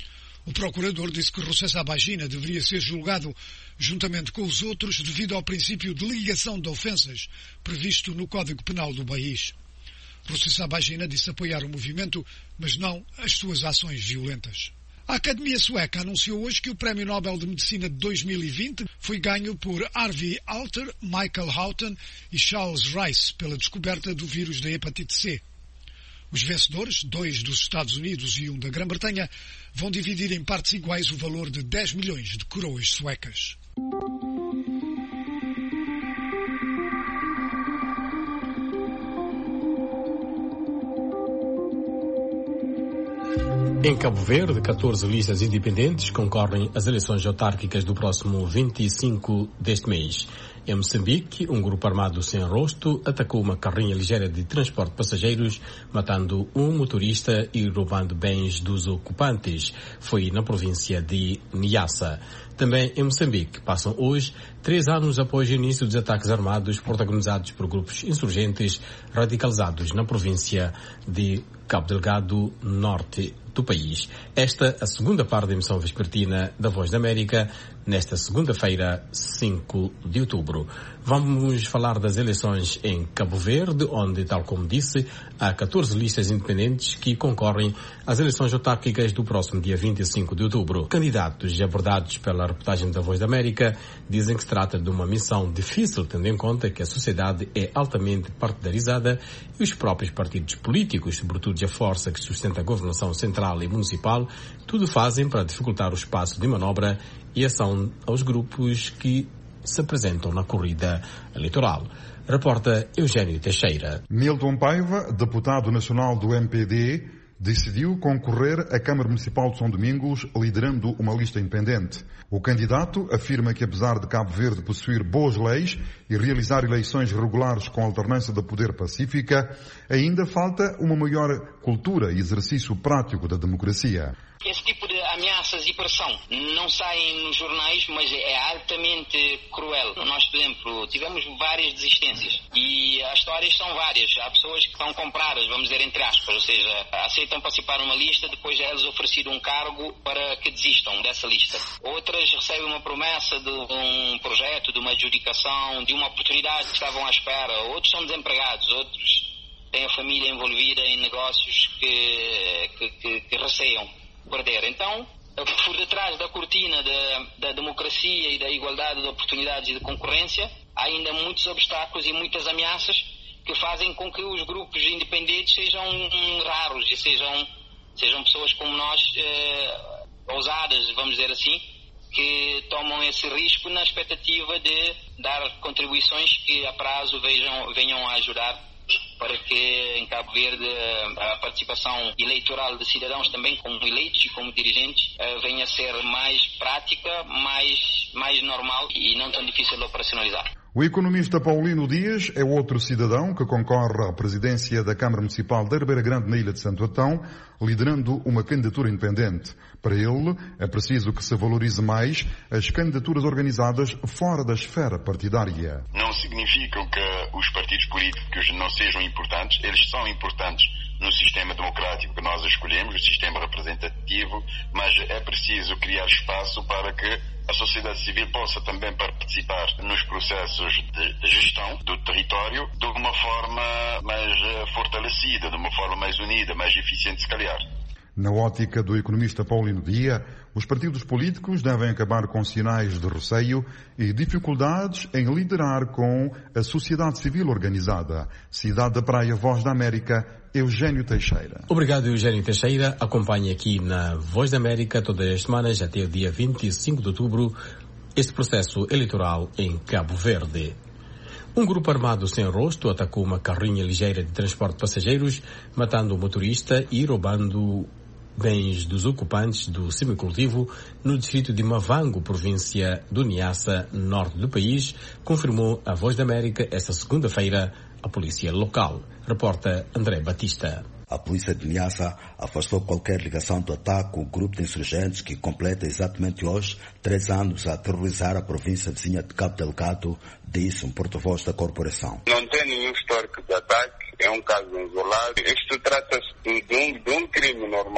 O procurador disse que Rusesabagina deveria ser julgado juntamente com os outros devido ao princípio de ligação de ofensas previsto no Código Penal do país. Rusesabagina disse apoiar o movimento, mas não as suas ações violentas. A Academia Sueca anunciou hoje que o Prémio Nobel de Medicina de dois mil e vinte foi ganho por Harvey Alter, Michael Houghton e Charles Rice pela descoberta do vírus da hepatite C. Os vencedores, dois dos Estados Unidos e um da Grã-Bretanha, vão dividir em partes iguais o valor de dez milhões de coroas suecas. Em Cabo Verde, catorze listas independentes concorrem às eleições autárquicas do próximo vinte e cinco deste mês. Em Moçambique, um grupo armado sem rosto atacou uma carrinha ligeira de transporte de passageiros, matando um motorista e roubando bens dos ocupantes. Foi na província de Niassa. Também em Moçambique, passam hoje três anos após o início dos ataques armados protagonizados por grupos insurgentes radicalizados na província de Cabo Delgado, norte do país. Esta a segunda parte da emissão vespertina da Voz da América, nesta segunda-feira, cinco de outubro. Vamos falar das eleições em Cabo Verde, onde, tal como disse, há catorze listas independentes que concorrem às eleições autárquicas do próximo dia vinte e cinco de outubro. Candidatos abordados pela reportagem da Voz da América dizem que se trata de uma missão difícil, tendo em conta que a sociedade é altamente partidarizada e os próprios partidos políticos, sobretudo a força que sustenta a governação central e municipal, tudo fazem para dificultar o espaço de manobra e ação aos grupos que se apresentam na corrida eleitoral. Reporta Eugênio Teixeira. Milton Paiva, deputado nacional do M P D, decidiu concorrer à Câmara Municipal de São Domingos liderando uma lista independente. O candidato afirma que, apesar de Cabo Verde possuir boas leis e realizar eleições regulares com alternância de poder pacífica, ainda falta uma maior cultura e exercício prático da democracia. Esse tipo de ameaças e pressão não saem nos jornais, mas é altamente cruel. Nós, por exemplo, tivemos várias desistências e as histórias são várias. Há pessoas que estão compradas, vamos dizer entre aspas, ou seja, aceitam participar numa lista, depois é-lhes oferecido um cargo para que desistam dessa lista. Outras recebem uma promessa de um projeto, de uma adjudicação, de uma oportunidade que estavam à espera. Outros são desempregados, outros têm a família envolvida em negócios que, que, que, que receiam perder. Então, por detrás da cortina da, da democracia e da igualdade de oportunidades e de concorrência, há ainda muitos obstáculos e muitas ameaças que fazem com que os grupos independentes sejam raros e sejam, sejam pessoas como nós, eh, ousadas, vamos dizer assim, que tomam esse risco na expectativa de dar contribuições que a prazo vejam, venham a ajudar para que em Cabo Verde a participação eleitoral de cidadãos também como eleitos e como dirigentes venha a ser mais prática, mais, mais normal e não tão difícil de operacionalizar. O economista Paulino Dias é outro cidadão que concorre à presidência da Câmara Municipal da Ribeira Grande na Ilha de Santo Antão, liderando uma candidatura independente. Para ele, é preciso que se valorize mais as candidaturas organizadas fora da esfera partidária. Não significa que os partidos políticos não sejam importantes, eles são importantes no sistema democrático que nós escolhemos, o sistema representativo, mas é preciso criar espaço para que a sociedade civil possa também participar nos processos de, de gestão do território de uma forma mais fortalecida, de uma forma mais unida, mais eficiente, se calhar. Na ótica do economista Paulino Dias, os partidos políticos devem acabar com sinais de receio e dificuldades em liderar com a sociedade civil organizada. Cidade da Praia, Voz da América, Eugênio Teixeira. Obrigado, Eugênio Teixeira. Acompanhe aqui na Voz da América todas as semanas até o dia vinte e cinco de outubro este processo eleitoral em Cabo Verde. Um grupo armado sem rosto atacou uma carrinha ligeira de transporte de passageiros, matando o motorista e roubando bens dos ocupantes do semicultivo no distrito de Mavango, província do Niassa, norte do país, confirmou a Voz da América esta segunda-feira a polícia local. Reporta André Batista. A polícia de Niassa afastou qualquer ligação do ataque com o grupo de insurgentes que completa exatamente hoje três anos a terrorizar a província vizinha de Cabo Delgado, disse um porta-voz da corporação. Não tem nenhum histórico de ataque, é um caso isolado. Isto trata-se de, de, um, de um crime normal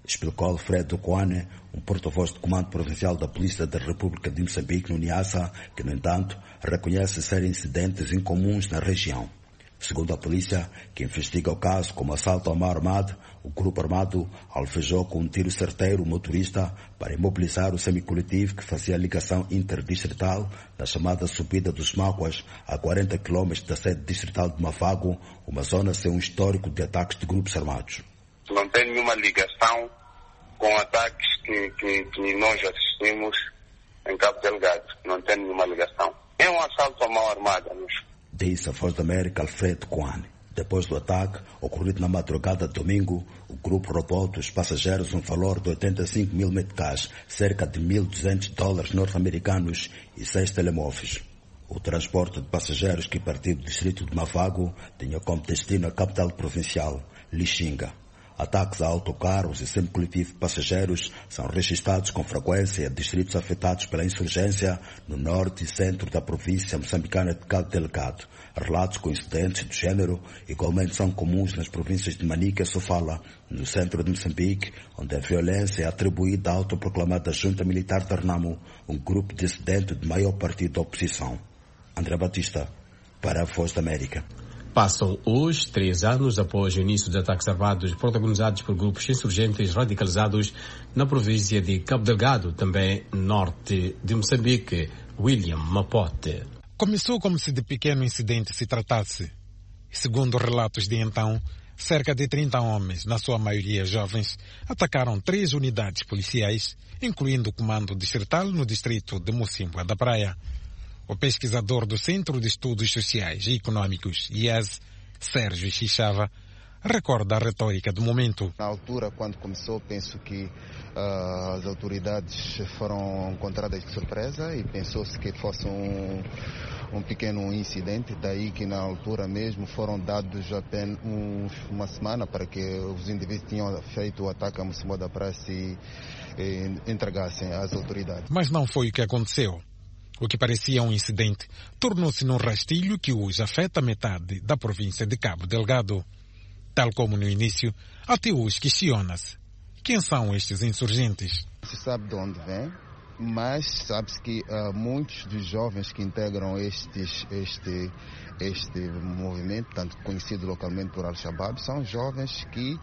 explicou Alfredo Kwane, um porta-voz do Comando Provincial da Polícia da República de Moçambique, no Niassa, que, no entanto, reconhece serem incidentes incomuns na região. Segundo a polícia, que investiga o caso como assalto a mão armada, o grupo armado alvejou com um tiro certeiro o motorista para imobilizar o semicoletivo que fazia ligação interdistrital na chamada subida dos Máquas, a quarenta quilômetros da sede distrital de Mafago, uma zona sem um histórico de ataques de grupos armados. Não tem nenhuma ligação com ataques que, que, que nós assistimos em Cabo Delgado. Não tem nenhuma ligação. É um assalto à mão armada, mas... Disse a Voz da América Alfredo Kwane. Depois do ataque, ocorrido na madrugada de domingo, o grupo roubou dos passageiros um valor de oitenta e cinco mil meticais, cerca de mil e duzentos dólares norte-americanos e seis telemóveis. O transporte de passageiros que partiu do distrito de Mafago tinha como destino a capital provincial, Lixinga. Ataques a autocarros e semicoletivo de passageiros são registrados com frequência em distritos afetados pela insurgência no norte e centro da província moçambicana de Cabo Delgado. Relatos com incidentes do género igualmente são comuns nas províncias de Manica e Sofala, no centro de Moçambique, onde a violência é atribuída à autoproclamada Junta Militar de Renamo, um grupo dissidente de maior partido da oposição. André Batista, para a Voz da América. Passam hoje três anos após o início de ataques armados protagonizados por grupos insurgentes radicalizados na província de Cabo Delgado, também norte de Moçambique. William Mapote. Começou como se de pequeno incidente se tratasse. Segundo relatos de então, cerca de trinta homens, na sua maioria jovens, atacaram três unidades policiais, incluindo o comando distrital no distrito de Mocimboa da Praia. O pesquisador do Centro de Estudos Sociais e Econômicos, I E S, Sérgio Xixava, recorda a retórica do momento. Na altura, quando começou, penso que uh, as autoridades foram encontradas de surpresa e pensou-se que fosse um, um pequeno incidente, daí que na altura mesmo foram dados apenas um, uma semana para que os indivíduos tinham feito o ataque a Mocimboa da Praia se eh, entregassem às autoridades. Mas não foi o que aconteceu. O que parecia um incidente tornou-se num rastilho que hoje afeta metade da província de Cabo Delgado. Tal como no início, até hoje questiona-se: quem são estes insurgentes? Se sabe de onde vem, mas sabe-se que uh, muitos dos jovens que integram estes, este, este movimento, tanto conhecido localmente por Al-Shabaab, são jovens que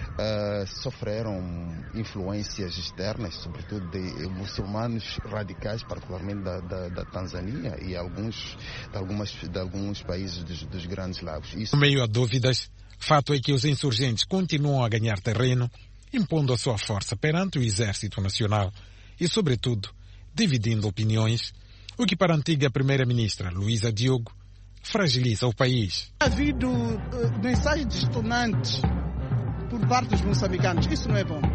uh, sofreram influências externas, sobretudo de muçulmanos radicais, particularmente da, da, da Tanzânia e alguns, de, algumas, de alguns países dos, dos Grandes Lagos. Isso... No meio a dúvidas, fato é que os insurgentes continuam a ganhar terreno, impondo a sua força perante o Exército Nacional e, sobretudo, dividindo opiniões, o que para a antiga Primeira-Ministra Luísa Diogo fragiliza o país. Ha havido uh, mensagens distonantes por parte dos moçambicanos. Isso não é bom.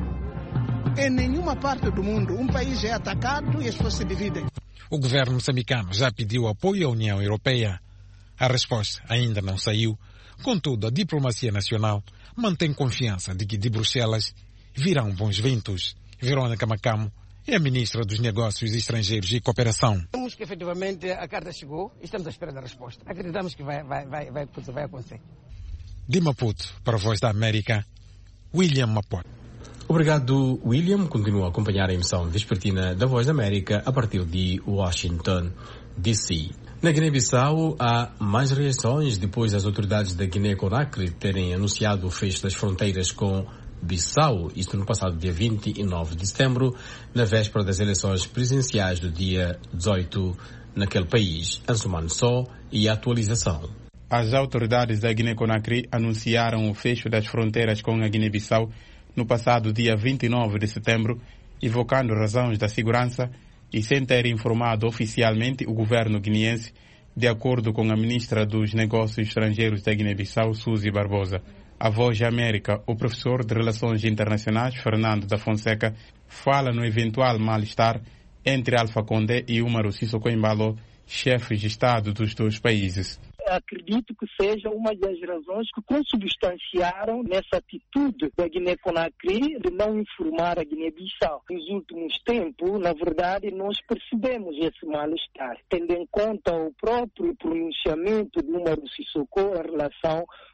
Em nenhuma parte do mundo um país é atacado e as pessoas se dividem. O governo moçambicano já pediu apoio à União Europeia. A resposta ainda não saiu. Contudo, a diplomacia nacional mantém confiança de que de Bruxelas virão bons ventos. Verônica Macamo é a ministra dos Negócios Estrangeiros e Cooperação. Acreditamos que efetivamente a carta chegou e estamos à espera da resposta. Acreditamos que vai, vai, vai, vai, vai acontecer. De Maputo, para a Voz da América, William Mapote. Obrigado, William. Continua a acompanhar a emissão vespertina da Voz da América a partir de Washington, D C Na Guiné-Bissau, há mais reações depois das autoridades da Guiné-Conakry terem anunciado o fecho das fronteiras com Bissau, isto no passado dia vinte e nove de setembro, na véspera das eleições presidenciais do dia dezoito naquele país. Ansumano Só e a atualização. As autoridades da Guiné-Conakry anunciaram o fecho das fronteiras com a Guiné-Bissau no passado dia vinte e nove de setembro, invocando razões da segurança e sem ter informado oficialmente o governo guineense, de acordo com a ministra dos Negócios Estrangeiros da Guiné-Bissau, Suzy Barbosa. A Voz da América, o professor de Relações Internacionais, Fernando da Fonseca, fala no eventual mal-estar entre Alpha Condé e Umaru Sissoko Embalo, chefes de Estado dos dois países. Acredito que seja uma das razões que consubstanciaram nessa atitude da Guiné-Conakry de não informar a Guiné-Bissau. Nos últimos tempos, na verdade, nós percebemos esse mal-estar, tendo em conta o próprio pronunciamento de Umaru Sissoko em relação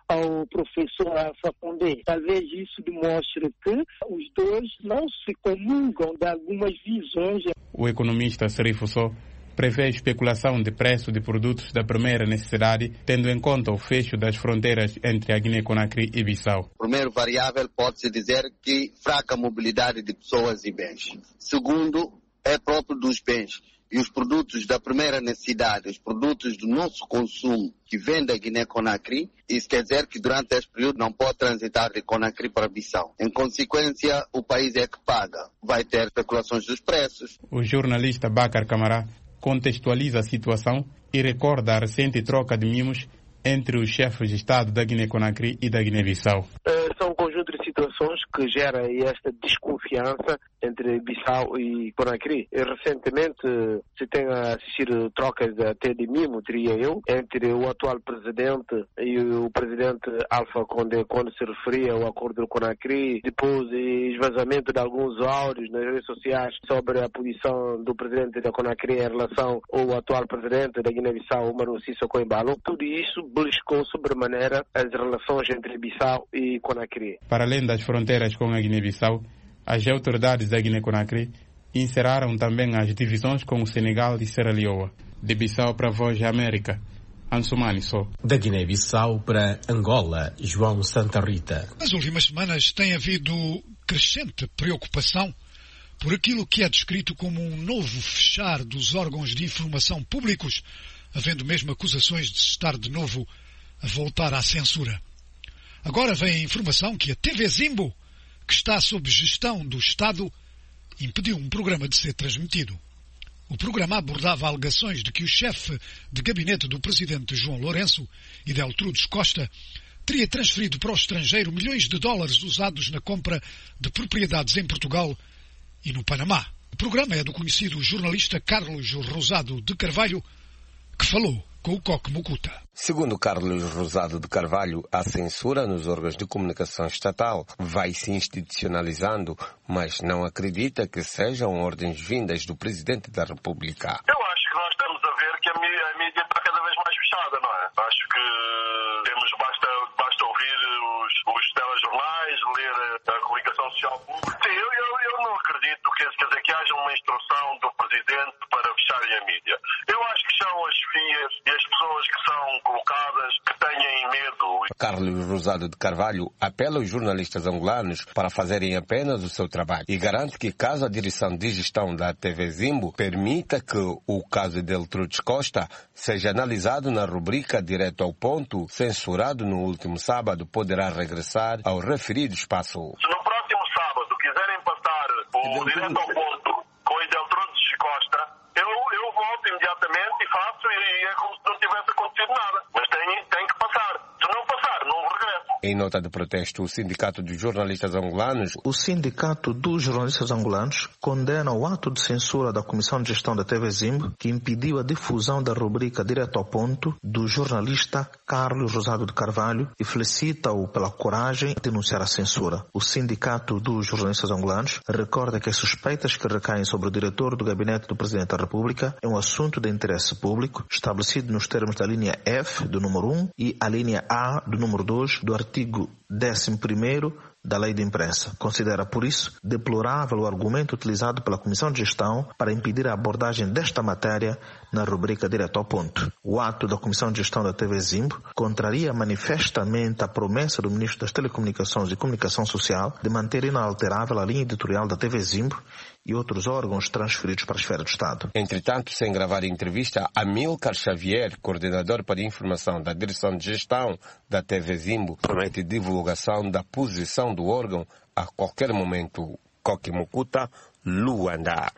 ao professor Alpha Condé. Talvez isso demonstre que os dois não se comungam de algumas visões. O economista Serifo Só prevê a especulação de preço de produtos da primeira necessidade, tendo em conta o fecho das fronteiras entre a Guiné-Conakry e Bissau. Primeiro variável pode-se dizer que fraca mobilidade de pessoas e bens. Segundo, é próprio dos bens. E os produtos da primeira necessidade, os produtos do nosso consumo que vêm da Guiné-Conakry, isso quer dizer que durante este período não pode transitar de Conakry para Bissau. Em consequência, o país é que paga. Vai ter especulações dos preços. O jornalista Bakar Camará contextualiza a situação e recorda a recente troca de mimos entre os chefes de Estado da Guiné-Conakry e da Guiné-Bissau. Uh, são um conjunto de situações que gera esta desconfiança entre Bissau e Conakry. Recentemente se tem assistido trocas até de mimo, diria eu, entre o atual presidente e o presidente Alpha Condé, quando se referia ao acordo do Conakry, depois esvazamento de alguns áudios nas redes sociais sobre a posição do presidente da Conakry em relação ao atual presidente da Guiné-Bissau, Umaru Sissoko Embalo. Tudo isso beliscou sobremaneira as relações entre Bissau e Conakry. Para além das fronteiras com a Guiné-Bissau, as autoridades da Guiné-Conakry encerraram também as divisões com o Senegal e Serra Leoa. De Bissau para a Voz da América, Ansumani Só. Da Guiné-Bissau para Angola, João Santa Rita. Nas últimas semanas tem havido crescente preocupação por aquilo que é descrito como um novo fechar dos órgãos de informação públicos, havendo mesmo acusações de estar de novo a voltar à censura. Agora vem a informação que a T V Zimbo, que está sob gestão do Estado, impediu um programa de ser transmitido. O programa abordava alegações de que o chefe de gabinete do presidente João Lourenço, Ideltrudes Costa, teria transferido para o estrangeiro milhões de dólares usados na compra de propriedades em Portugal e no Panamá. O programa é do conhecido jornalista Carlos Rosado de Carvalho, que falou com o Coque Mucuta. Segundo Carlos Rosado de Carvalho, a censura nos órgãos de comunicação estatal vai se institucionalizando, mas não acredita que sejam ordens vindas do Presidente da República. Eu acho que nós estamos a ver que a mídia, a mídia está cada vez mais fechada, não é? Acho que temos, basta, basta ouvir os, os telejornais, ler a, a comunicação social pública. Sim, eu, eu, eu não acredito que, quer dizer, que haja uma instrução do Presidente para fecharem a mídia. Eu acho que são as fias e as pessoas que são colocadas que tenham medo. Carlos Rosado de Carvalho apela aos jornalistas angolanos para fazerem apenas o seu trabalho e garante que caso a direção de gestão da T V Zimbo permita que o caso de Ideltrudes Costa seja analisado na rubrica Direto ao Ponto, censurado no último sábado, poderá regressar ao referido espaço. Se no próximo sábado quiserem passar o Direto ao Ponto com Ideltrudes Costa, eu, eu volto imediatamente e faço e é como se não tivesse acontecido nada. Mas tem, tem que passar. Se não passar, não regresso. Em nota de protesto, o Sindicato dos Jornalistas Angolanos... O Sindicato dos Jornalistas Angolanos condena o ato de censura da Comissão de Gestão da T V Zimbo, que impediu a difusão da rubrica Direto ao Ponto do jornalista Carlos Rosado de Carvalho e felicita-o pela coragem de denunciar a censura. O Sindicato dos Jornalistas Angolanos recorda que as suspeitas que recaem sobre o diretor do gabinete do Presidente da República é um assunto de interesse público, estabelecido nos termos da linha F do número um e a linha A do número dois do artigo décimo primeiro da Lei de Imprensa. Considera, por isso, deplorável o argumento utilizado pela Comissão de Gestão para impedir a abordagem desta matéria na rubrica Direto ao Ponto. O ato da Comissão de Gestão da T V Zimbo contraria manifestamente a promessa do Ministro das Telecomunicações e Comunicação Social de manter inalterável a linha editorial da T V Zimbo e outros órgãos transferidos para a esfera do Estado. Entretanto, sem gravar entrevista, Amílcar Xavier, coordenador para a informação da Direção de Gestão da T V Zimbo, promete divulgação da posição do órgão a qualquer momento. Coque Mucuta, Luanda.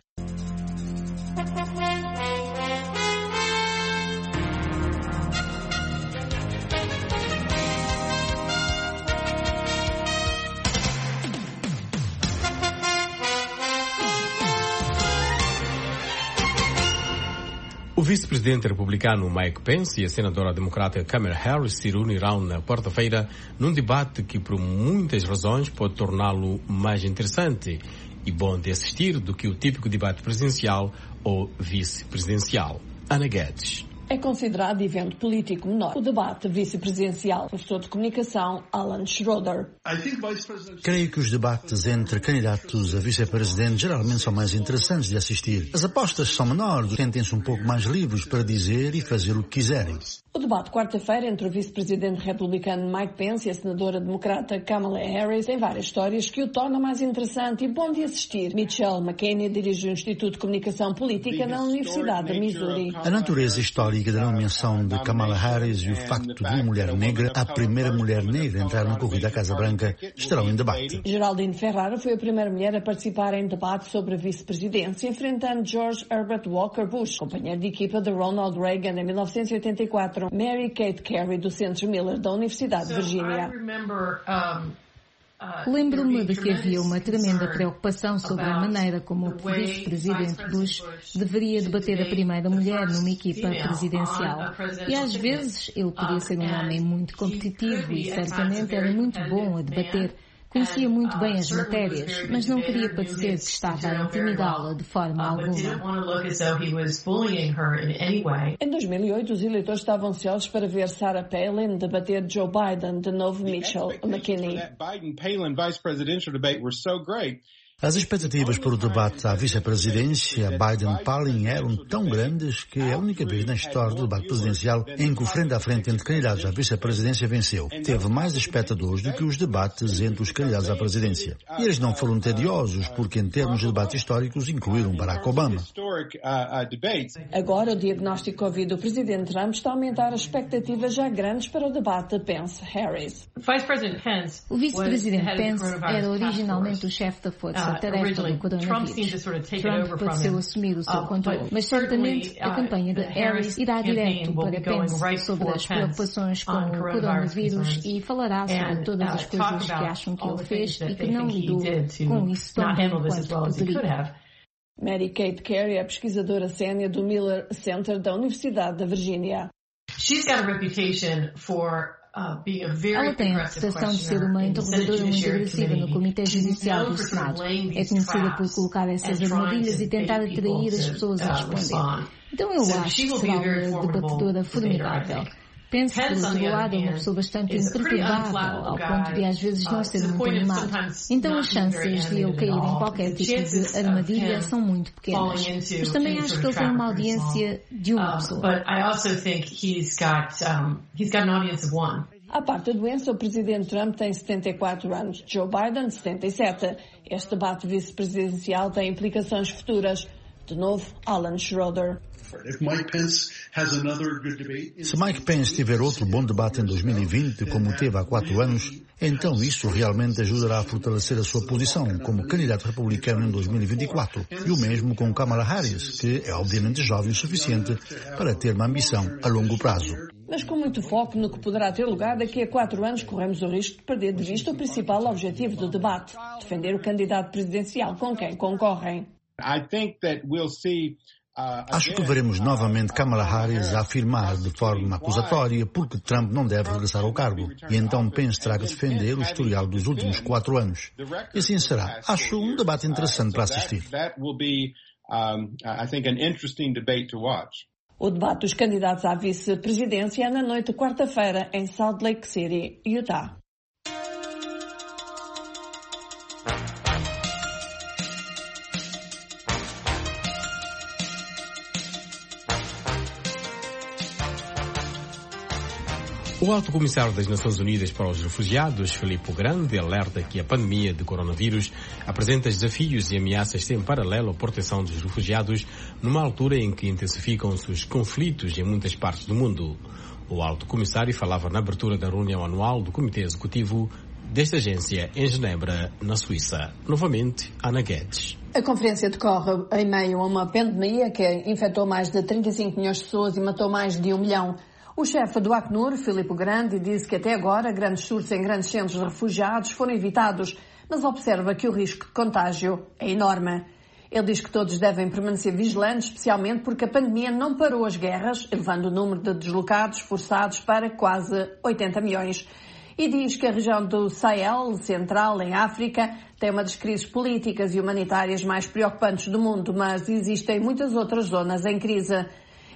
O vice-presidente republicano Mike Pence e a senadora democrata Kamala Harris se reunirão na quarta-feira num debate que, por muitas razões, pode torná-lo mais interessante e bom de assistir do que o típico debate presidencial ou vice-presidencial. Ana Guedes. é considerado evento político menor. O debate vice-presidencial. Professor de comunicação, Alan Schroeder. Creio que os debates entre candidatos a vice-presidente geralmente são mais interessantes de assistir. As apostas são menores, sentem-se um pouco mais livres para dizer e fazer o que quiserem. O debate quarta-feira entre o vice-presidente republicano Mike Pence e a senadora democrata Kamala Harris tem várias histórias que o tornam mais interessante e bom de assistir. Mitchell McKinney dirige o Instituto de Comunicação Política na Universidade de Missouri. A natureza histórica da nomeação de Kamala Harris e o facto de uma mulher negra, a primeira mulher negra a entrar na corrida à Casa Branca, estarão em debate. Geraldine Ferrara foi a primeira mulher a participar em debate sobre a vice-presidência, enfrentando George Herbert Walker Bush, companheiro de equipa de Ronald Reagan em mil novecentos e oitenta e quatro. Mary Kate Carey, do Centro Miller da Universidade de Virgínia. Lembro-me de que havia uma tremenda preocupação sobre a maneira como o vice-presidente Bush deveria debater a primeira mulher numa equipa presidencial. E às vezes ele podia ser um homem muito competitivo e certamente era muito bom a debater. Conhecia muito bem as matérias, mas não queria parecer que estava a intimidá-la de forma alguma. Em dois mil e oito, os eleitores estavam ansiosos para ver Sarah Palin debater Joe Biden, de novo Mitchell McKinney. As expectativas para o debate à vice-presidência Biden-Palin eram tão grandes que é a única vez na história do debate presidencial em que o frente a frente entre candidatos à vice-presidência venceu. Teve mais espectadores do que os debates entre os candidatos à presidência. E eles não foram tediosos porque, em termos de debates históricos, incluíram Barack Obama. Agora, o diagnóstico Covid do presidente Trump está a aumentar as expectativas já grandes para o debate Pence-Harris. O vice-presidente Pence era originalmente o chefe da força tarefa do coronavírus. Trump pareceu assumir o seu controle, mas certamente a campanha de Harris irá direto para Pence sobre as preocupações com o coronavírus e falará sobre todas as coisas que acham que ele fez e que não lidou com isso tão bem quanto poderia. Mary Kate Carey é pesquisadora sénior do Miller Center da Universidade da Virgínia. Ela tem a reputação de ser uma interrogadora muito agressiva no Comitê Judicial do Senado. É conhecida por colocar essas armadilhas e tentar atrair as pessoas a responder. Então eu acho que será uma debatedora formidável. Penso que, por outro lado, é uma pessoa bastante imperturbável, ao ponto de às vezes não ser muito animado. Então as chances de eu cair em qualquer tipo de armadilha são muito pequenas. Mas também acho que ele tem uma audiência de uma pessoa. À parte da doença, o presidente Trump tem setenta e quatro anos, Joe Biden setenta e sete. Este debate vice-presidencial tem implicações futuras. De novo, Alan Schroeder. Se Mike Pence tiver outro bom debate em dois mil e vinte, como teve há quatro anos, então isso realmente ajudará a fortalecer a sua posição como candidato republicano em dois mil e vinte e quatro. E o mesmo com Kamala Harris, que é obviamente jovem o suficiente para ter uma ambição a longo prazo. Mas com muito foco no que poderá ter lugar daqui a quatro anos, corremos o risco de perder de vista o principal objetivo do debate: defender o candidato presidencial com quem concorrem. Acho que veremos novamente Kamala Harris a afirmar de forma acusatória porque Trump não deve regressar ao cargo. E então Pence terá que defender o historial dos últimos quatro anos. E assim será. Acho um debate interessante para assistir. O debate dos candidatos à vice-presidência é na noite de quarta-feira em Salt Lake City, Utah. O Alto Comissário das Nações Unidas para os Refugiados, Filippo Grandi, alerta que a pandemia de coronavírus apresenta desafios e ameaças sem paralelo à proteção dos refugiados numa altura em que intensificam-se os conflitos em muitas partes do mundo. O Alto Comissário falava na abertura da reunião anual do Comitê Executivo desta agência em Genebra, na Suíça. Novamente, Ana Guedes. A conferência decorre em meio a uma pandemia que infectou mais de trinta e cinco milhões de pessoas e matou mais de um milhão. O chefe do Acnur, Filippo Grandi, disse que até agora grandes surtos em grandes centros de refugiados foram evitados, mas observa que o risco de contágio é enorme. Ele diz que todos devem permanecer vigilantes, especialmente porque a pandemia não parou as guerras, elevando o número de deslocados forçados para quase oitenta milhões. E diz que a região do Sahel Central, em África, tem uma das crises políticas e humanitárias mais preocupantes do mundo, mas existem muitas outras zonas em crise.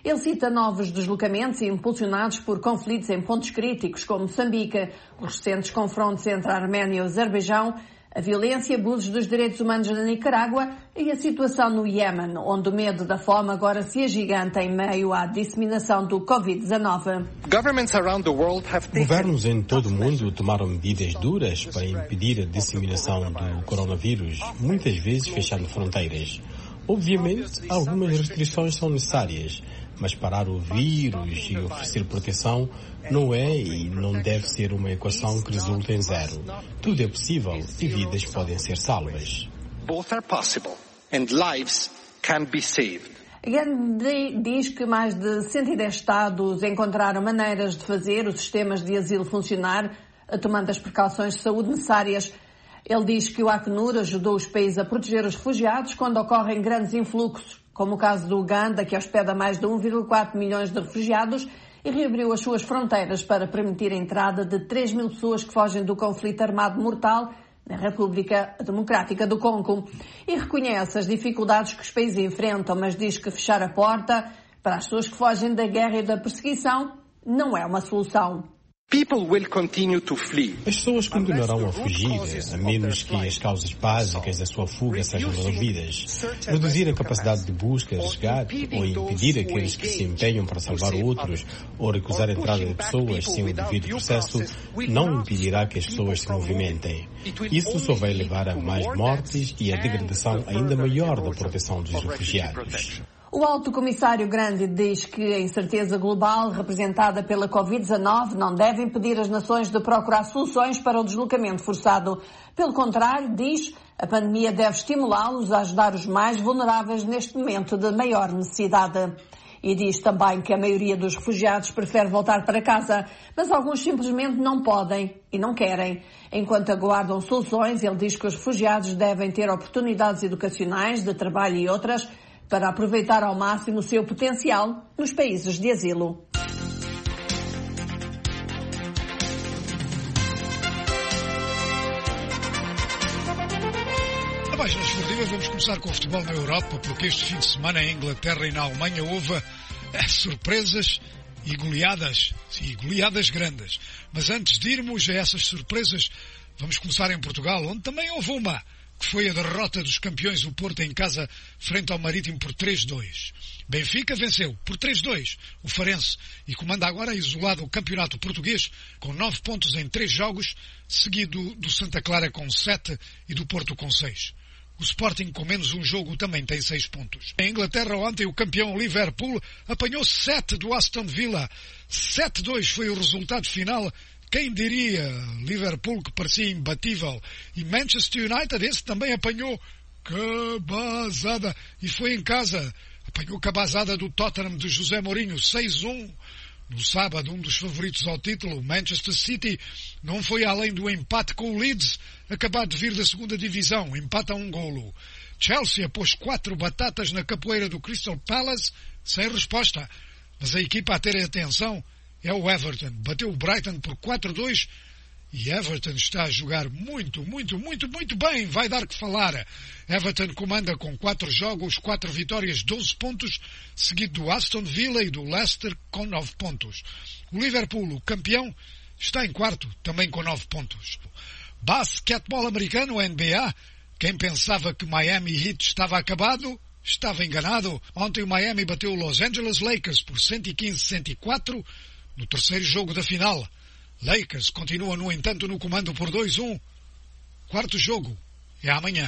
Ele cita novos deslocamentos impulsionados por conflitos em pontos críticos, como Moçambique, os recentes confrontos entre a Arménia e o Azerbaijão, a violência e abusos dos direitos humanos na Nicarágua e a situação no Iémen, onde o medo da fome agora se agiganta em meio à disseminação do covid dezenove. Governos em todo o mundo tomaram medidas duras para impedir a disseminação do coronavírus, muitas vezes fechando fronteiras. Obviamente, algumas restrições são necessárias, mas parar o vírus e oferecer proteção não é e não deve ser uma equação que resulta em zero. Tudo é possível e vidas podem ser salvas. Both are possible and lives can be saved. Gandhi diz que mais de cento e dez Estados encontraram maneiras de fazer os sistemas de asilo funcionar, tomando as precauções de saúde necessárias. Ele diz que o Acnur ajudou os países a proteger os refugiados quando ocorrem grandes influxos, como o caso do Uganda, que hospeda mais de um vírgula quatro milhões de refugiados e reabriu as suas fronteiras para permitir a entrada de três mil pessoas que fogem do conflito armado mortal na República Democrática do Congo. E reconhece as dificuldades que os países enfrentam, mas diz que fechar a porta para as pessoas que fogem da guerra e da perseguição não é uma solução. As pessoas continuarão a fugir, a menos que as causas básicas da sua fuga sejam resolvidas. Reduzir a capacidade de busca, resgate ou impedir aqueles que se empenham para salvar outros ou recusar a entrada de pessoas sem o devido processo não impedirá que as pessoas se movimentem. Isso só vai levar a mais mortes e a degradação ainda maior da proteção dos refugiados. O Alto Comissário Grande diz que a incerteza global representada pela covid dezenove não deve impedir as nações de procurar soluções para o deslocamento forçado. Pelo contrário, diz, a pandemia deve estimulá-los a ajudar os mais vulneráveis neste momento de maior necessidade. E diz também que a maioria dos refugiados prefere voltar para casa, mas alguns simplesmente não podem e não querem. Enquanto aguardam soluções, ele diz que os refugiados devem ter oportunidades educacionais, de trabalho e outras, para aproveitar ao máximo o seu potencial nos países de asilo. Na página esportiva vamos começar com o futebol na Europa, porque este fim de semana em Inglaterra e na Alemanha houve é, surpresas e goleadas, sim, goleadas grandes. Mas antes de irmos a essas surpresas, vamos começar em Portugal, onde também houve uma, que foi a derrota dos campeões do Porto em casa frente ao Marítimo por três a dois. Benfica venceu por três a dois o Farense e comanda agora isolado o campeonato português com nove pontos em três jogos, seguido do Santa Clara com sete e do Porto com seis. O Sporting com menos um jogo também tem seis pontos. Em Inglaterra ontem o campeão Liverpool apanhou sete do Aston Villa. sete a dois foi o resultado final. Quem diria, Liverpool que parecia imbatível. E Manchester United, esse também apanhou cabazada. E foi em casa. Apanhou cabazada do Tottenham de José Mourinho, seis a um. No sábado, um dos favoritos ao título, Manchester City, não foi além do empate com o Leeds, acabado de vir da segunda divisão, empate a um golo. Chelsea pôs quatro batatas na capoeira do Crystal Palace, sem resposta. Mas a equipa a ter atenção é o Everton. Bateu o Brighton por quatro a dois e Everton está a jogar muito, muito, muito, muito bem. Vai dar que falar. Everton comanda com quatro jogos, quatro vitórias, doze pontos, seguido do Aston Villa e do Leicester com nove pontos. O Liverpool, o campeão, está em quarto, também com nove pontos. Basquetebol americano, N B A. Quem pensava que Miami Heat estava acabado, estava enganado. Ontem o Miami bateu o Los Angeles Lakers por cento e quinze a cento e quatro. No terceiro jogo da final, Lakers continua, no entanto, no comando por dois a um. Quarto jogo é amanhã.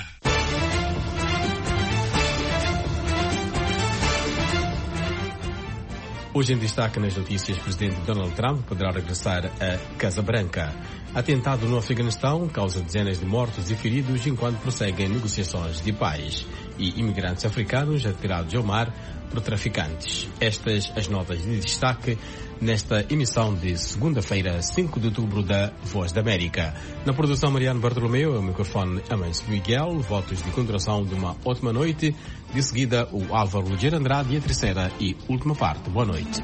Hoje em destaque nas notícias, o presidente Donald Trump poderá regressar à Casa Branca. Atentado no Afeganistão causa dezenas de mortos e feridos enquanto prosseguem negociações de paz. E imigrantes africanos atirados ao mar por traficantes. Estas as notas de destaque nesta emissão de segunda-feira, cinco de outubro da Voz da América. Na produção, Mariano Bartolomeu, o microfone Amancio Miguel, votos de continuação de uma ótima noite. De seguida, o Álvaro Ligeiro Andrade e a terceira e última parte. Boa noite.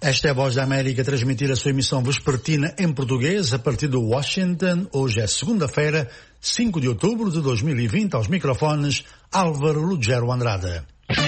Esta é a Voz da América a transmitir a sua emissão vespertina em português a partir de Washington. Hoje é segunda-feira, cinco de outubro de dois mil e vinte. Aos microfones, Álvaro Lugero Andrade.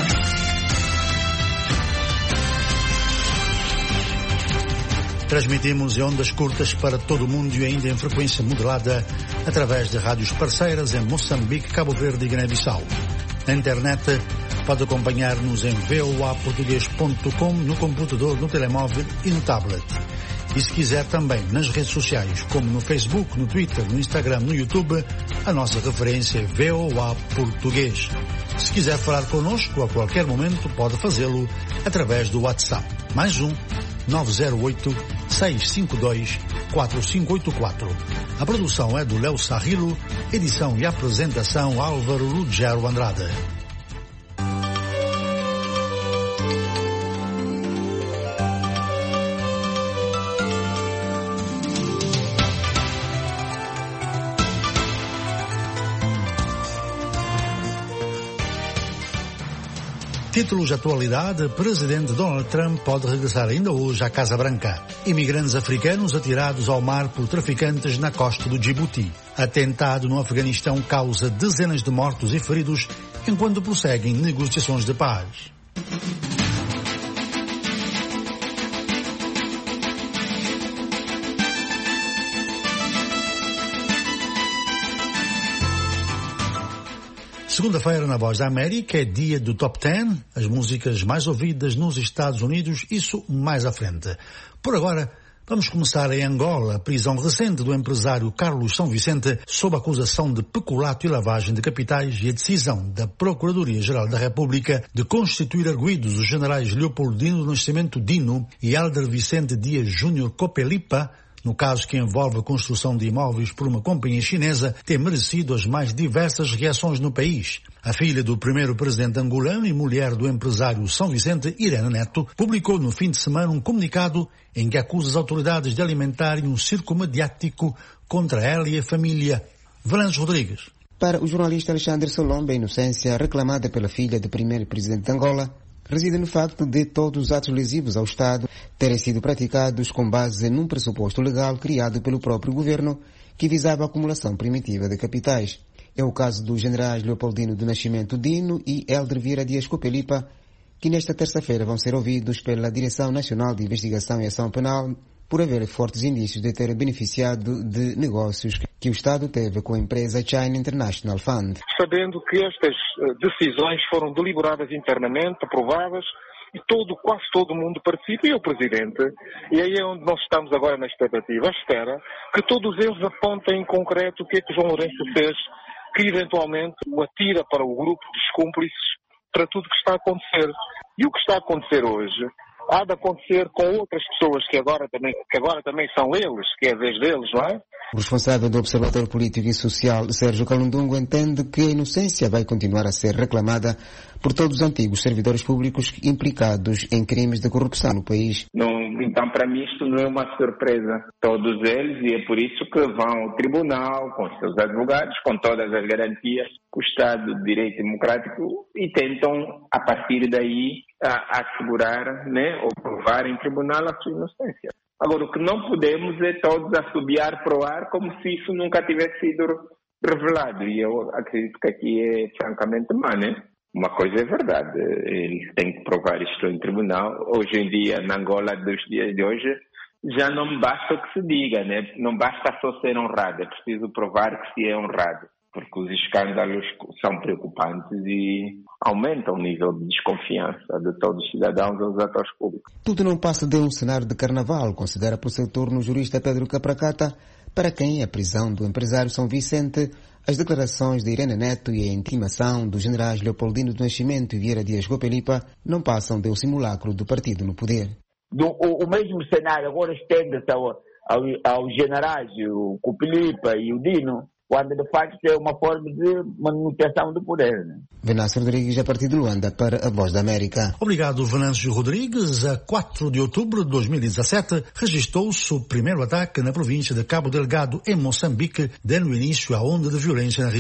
Transmitimos em ondas curtas para todo o mundo e ainda em frequência modulada através de rádios parceiras em Moçambique, Cabo Verde e Guiné-Bissau. Na internet pode acompanhar-nos em v o a português ponto com, no computador, no telemóvel e no tablet. E se quiser também nas redes sociais, como no Facebook, no Twitter, no Instagram, no YouTube, a nossa referência é V O A Português. Se quiser falar connosco a qualquer momento, pode fazê-lo através do WhatsApp. Mais um, nove zero oito, seis cinco dois, quatro cinco oito quatro. A produção é do Léo Sarrilo, edição e apresentação Álvaro Lugero Andrade. Títulos de atualidade: Presidente Donald Trump pode regressar ainda hoje à Casa Branca. Imigrantes africanos atirados ao mar por traficantes na costa do Djibouti. Atentado no Afeganistão causa dezenas de mortos e feridos enquanto prosseguem negociações de paz. Segunda-feira na Voz da América é dia do Top dez, as músicas mais ouvidas nos Estados Unidos, isso mais à frente. Por agora, vamos começar em Angola. A prisão recente do empresário Carlos São Vicente sob acusação de peculato e lavagem de capitais e a decisão da Procuradoria-Geral da República de constituir arguidos os generais Leopoldino do Nascimento Dino e Alder Vicente Dias Júnior Copelipa, no caso que envolve a construção de imóveis por uma companhia chinesa, tem merecido as mais diversas reações no país. A filha do primeiro presidente angolano e mulher do empresário São Vicente, Irene Neto, publicou no fim de semana um comunicado em que acusa as autoridades de alimentarem um circo mediático contra ela e a família. Valandes Rodrigues. Para o jornalista Alexandre Solomba, a inocência reclamada pela filha do primeiro presidente de Angola reside no facto de todos os atos lesivos ao Estado terem sido praticados com base num pressuposto legal criado pelo próprio governo que visava a acumulação primitiva de capitais. É o caso dos generais Leopoldino do Nascimento Dino e Helder Vieira Dias Copelipa, que nesta terça-feira vão ser ouvidos pela Direção Nacional de Investigação e Ação Penal por haver fortes indícios de ter beneficiado de negócios que o Estado teve com a empresa China International Fund. Sabendo que estas decisões foram deliberadas internamente, aprovadas, e todo, quase todo mundo participa, e o Presidente, e aí é onde nós estamos agora na expectativa, à espera, que todos eles apontem em concreto o que é que João Lourenço fez, que eventualmente o atira para o grupo dos cúmplices, para tudo o que está a acontecer. E o que está a acontecer hoje há de acontecer com outras pessoas que agora também, que agora também são eles, que é a vez deles, não é? O responsável do Observatório Político e Social, Sérgio Calundungo, entende que a inocência vai continuar a ser reclamada por todos os antigos servidores públicos implicados em crimes de corrupção no país. Não, então, para mim, isto não é uma surpresa. Todos eles, e é por isso que vão ao tribunal, com os seus advogados, com todas as garantias que o Estado de Direito Democrático, e tentam, a partir daí, a, assegurar, né, ou provar em tribunal a sua inocência. Agora, o que não podemos é todos assobiar para o ar como se isso nunca tivesse sido revelado. E eu acredito que aqui é francamente má, né? Uma coisa é verdade, eles têm que provar isto em tribunal. Hoje em dia, na Angola dos dias de hoje, já não basta o que se diga, né? Não basta só ser honrado, é preciso provar que se é honrado. Porque os escândalos são preocupantes e aumentam o nível de desconfiança de todos os cidadãos aos atores públicos. Tudo não passa de um cenário de carnaval, considera por seu turno o jurista Pedro Capracata, para quem a prisão do empresário São Vicente, as declarações de Irene Neto e a intimação dos generais Leopoldino do Nascimento e Vieira Dias Copelipa não passam de um simulacro do partido no poder. Do, o, o mesmo cenário agora estende-se ao, ao, aos generais, o Copelipa e o Dino, quando de facto é uma forma de manutenção do poder. Né? Venâncio Rodrigues, a partir de Luanda, para a Voz da América. Obrigado, Venâncio Rodrigues. A quatro de outubro de dois mil e dezassete, registrou-se o primeiro ataque na província de Cabo Delgado, em Moçambique, dando início à onda de violência na região.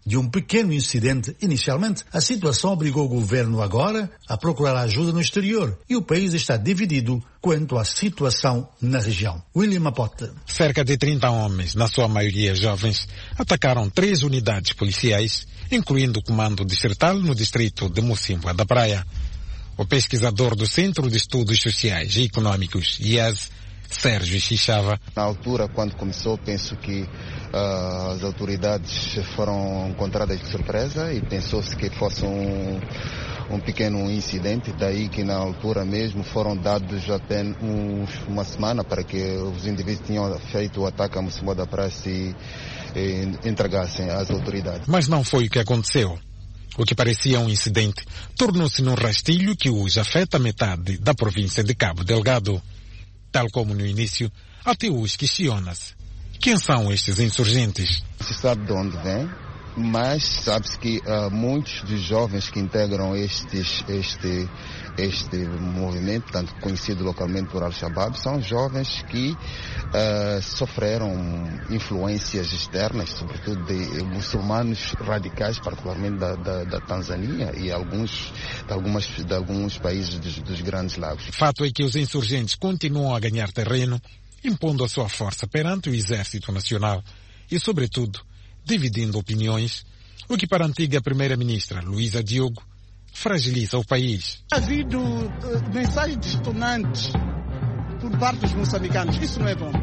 de um pequeno incidente, inicialmente, a situação obrigou o governo agora a procurar ajuda no exterior e o país está dividido quanto à situação na região. William Apote. Cerca de trinta homens, na sua maioria jovens, atacaram três unidades policiais, incluindo o comando distrital no distrito de Mocimboa da Praia. O pesquisador do Centro de Estudos Sociais e Econômicos, I E S, Sérgio Xixava. Na altura, quando começou, penso que uh, as autoridades foram encontradas de surpresa e pensou-se que fosse um, um pequeno incidente, daí que na altura mesmo foram dados apenas uns, uma semana para que os indivíduos que tinham feito o ataque a Mocimboa da Praia se eh, entregassem às autoridades. Mas não foi o que aconteceu. O que parecia um incidente tornou-se num rastilho que hoje afeta metade da província de Cabo Delgado. Tal como no início, até hoje questiona-se. Quem são estes insurgentes? Se sabe de onde vem, mas sabe-se que uh, muitos dos jovens que integram estes, este, este movimento, tanto conhecido localmente por Al-Shabaab, são jovens que uh, sofreram influências externas, sobretudo de muçulmanos radicais, particularmente da, da, da Tanzânia e alguns, de, algumas, de alguns países dos, dos Grandes Lagos. Fato é que os insurgentes continuam a ganhar terreno, impondo a sua força perante o Exército Nacional e, sobretudo, dividindo opiniões, o que para a antiga Primeira-Ministra Luísa Diogo fragiliza o país. Ha havido uh, mensagens distonantes por parte dos moçambicanos. Isso não é bom.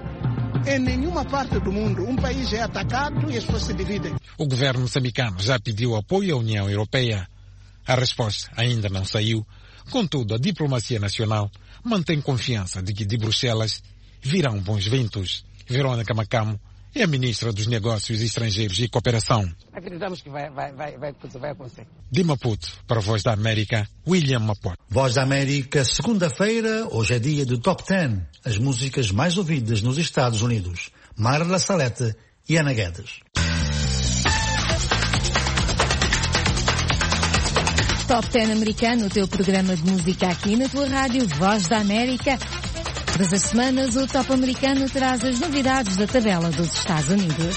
Em nenhuma parte do mundo um país é atacado e as pessoas se dividem. O governo moçambicano já pediu apoio à União Europeia. A resposta ainda não saiu. Contudo, a diplomacia nacional mantém confiança de que de Bruxelas virão bons ventos. Verônica Macamo é a ministra dos Negócios Estrangeiros e Cooperação. Acreditamos que vai, vai, vai, vai, vai acontecer. De Maputo, para a Voz da América, William Maputo. Voz da América, segunda-feira, hoje é dia do Top dez, as músicas mais ouvidas nos Estados Unidos. Marla Salete e Ana Guedes. Top dez americano, o teu programa de música aqui na tua rádio Voz da América. Todas as semanas, o Top Americano traz as novidades da tabela dos Estados Unidos.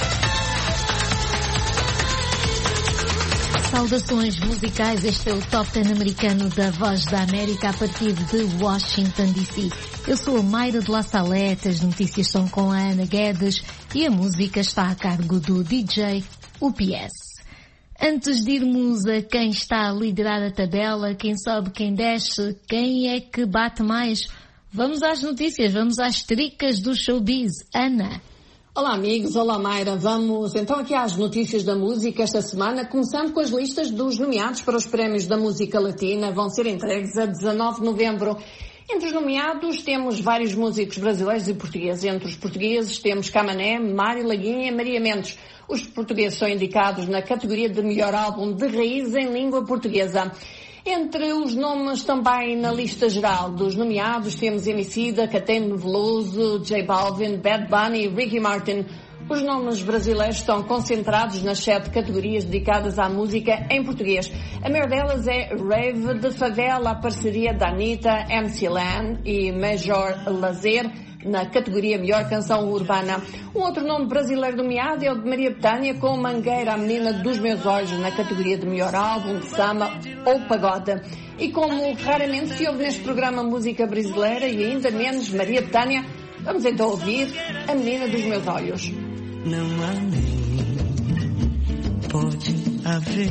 Saudações musicais, este é o Top dez americano da Voz da América a partir de Washington, D C Eu sou a Mayra de La Salete, as notícias são com a Ana Guedes e a música está a cargo do D J U P S. Antes de irmos a quem está a liderar a tabela, quem sobe, quem desce, quem é que bate mais... Vamos às notícias, vamos às tricas do showbiz. Ana. Olá amigos, olá Mayra. Vamos então aqui às notícias da música esta semana, começando com as listas dos nomeados para os prémios da música latina. Vão ser entregues a dezanove de novembro. Entre os nomeados temos vários músicos brasileiros e portugueses. Entre os portugueses temos Camané, Mário Laguinha e Maria Mendes. Os portugueses são indicados na categoria de melhor álbum de raiz em língua portuguesa. Entre os nomes também na lista geral dos nomeados temos Emicida, Caetano Veloso, J Balvin, Bad Bunny e Ricky Martin. Os nomes brasileiros estão concentrados nas sete categorias dedicadas à música em português. A maior delas é Rave de Favela, a parceria da Anitta, M C Lan e Major Lazer, na categoria Melhor Canção Urbana. Um outro nome brasileiro nomeado é o de Maria Bethânia com Mangueira, a Menina dos Meus Olhos, na categoria de Melhor Álbum, de Samba ou Pagode. E como raramente se ouve neste programa música brasileira e ainda menos Maria Bethânia, vamos então ouvir A Menina dos Meus Olhos. Não há nem pode haver,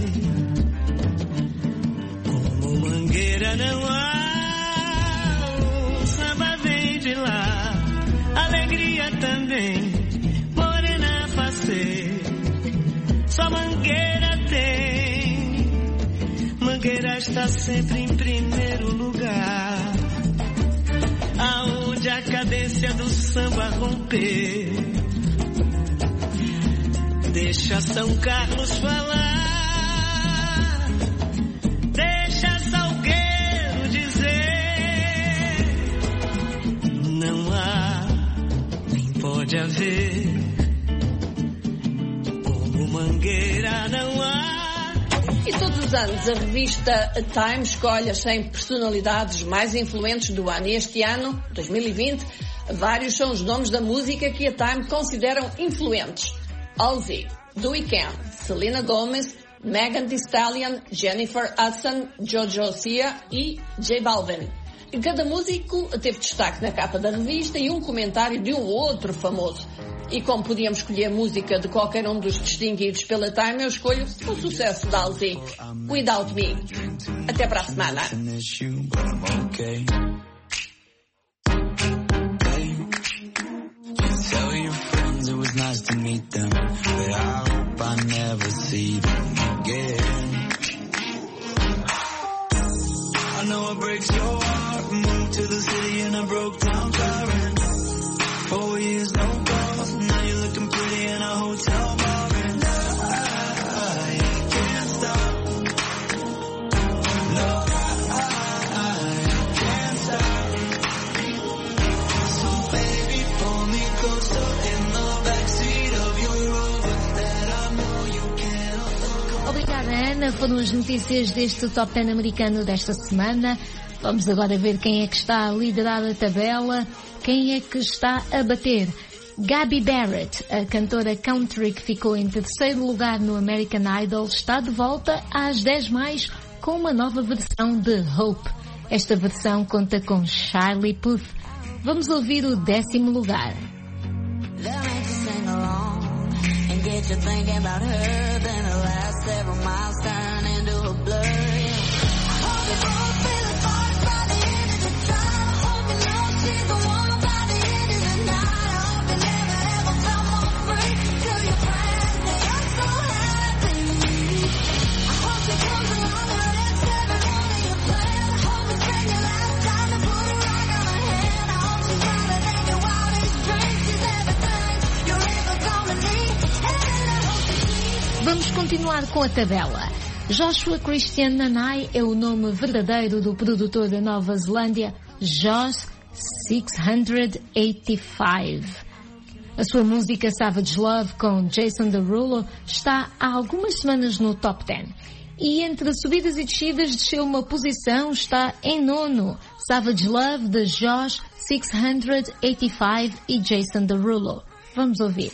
como Mangueira não há, o samba vem de lá, alegria também, morena facer, só Mangueira tem, Mangueira está sempre em primeiro lugar, aonde a cadência do samba romper. Deixa São Carlos falar, deixa Salgueiro dizer, não há, nem pode haver, como Mangueira não há. E todos os anos a revista Time escolhe as cem personalidades mais influentes do ano. E este ano, dois mil e vinte, vários são os nomes da música que a Time consideram influentes. Halsey, The Weeknd, Selena Gomez, Megan Thee Stallion, Jennifer Hudson, Jojo Sia e J Balvin. Cada músico teve destaque na capa da revista e um comentário de um outro famoso. E como podíamos escolher música de qualquer um dos distinguidos pela Time, eu escolho o sucesso da Halsey, Without Me. Até para a semana. Nice to meet them, but I hope I never see them again. I know it breaks your heart. Moved to the city in a broke down car and four years no calls. Now you're looking pretty in a hotel bar and I can't stop. No, I can't stop. So baby, pull me closer in the Obrigada, Ana. Foram as notícias deste Top dez americano desta semana. Vamos agora ver quem é que está a liderar a tabela, quem é que está a bater. Gabby Barrett, a cantora country que ficou em terceiro lugar no American Idol, está de volta às dez mais com uma nova versão de Hope. Esta versão conta com Charlie Puth. Vamos ouvir o décimo lugar. Get you thinking about her, then the last several miles turn into a blur. Yeah. I hope you both feel the thoughts by the end of the time. I hope you know she's the one by the end of the night. I hope you never ever felt more free. Tell your friends that you're so happy. I hope she comes along and lets every one of your plans. I hope it's been your last time to put a rock on her hand. I hope she's rather than your wildest dreams. She's everything you're ever gonna need. Vamos continuar com a tabela. Joshua Christian Nanai é o nome verdadeiro do produtor da Nova Zelândia, Josh seiscentos e oitenta e cinco. A sua música Savage Love com Jason Derulo está há algumas semanas no Top dez. E entre subidas e descidas desceu uma posição, está em nono. Savage Love de Josh seiscentos e oitenta e cinco e Jason Derulo. Vamos ouvir.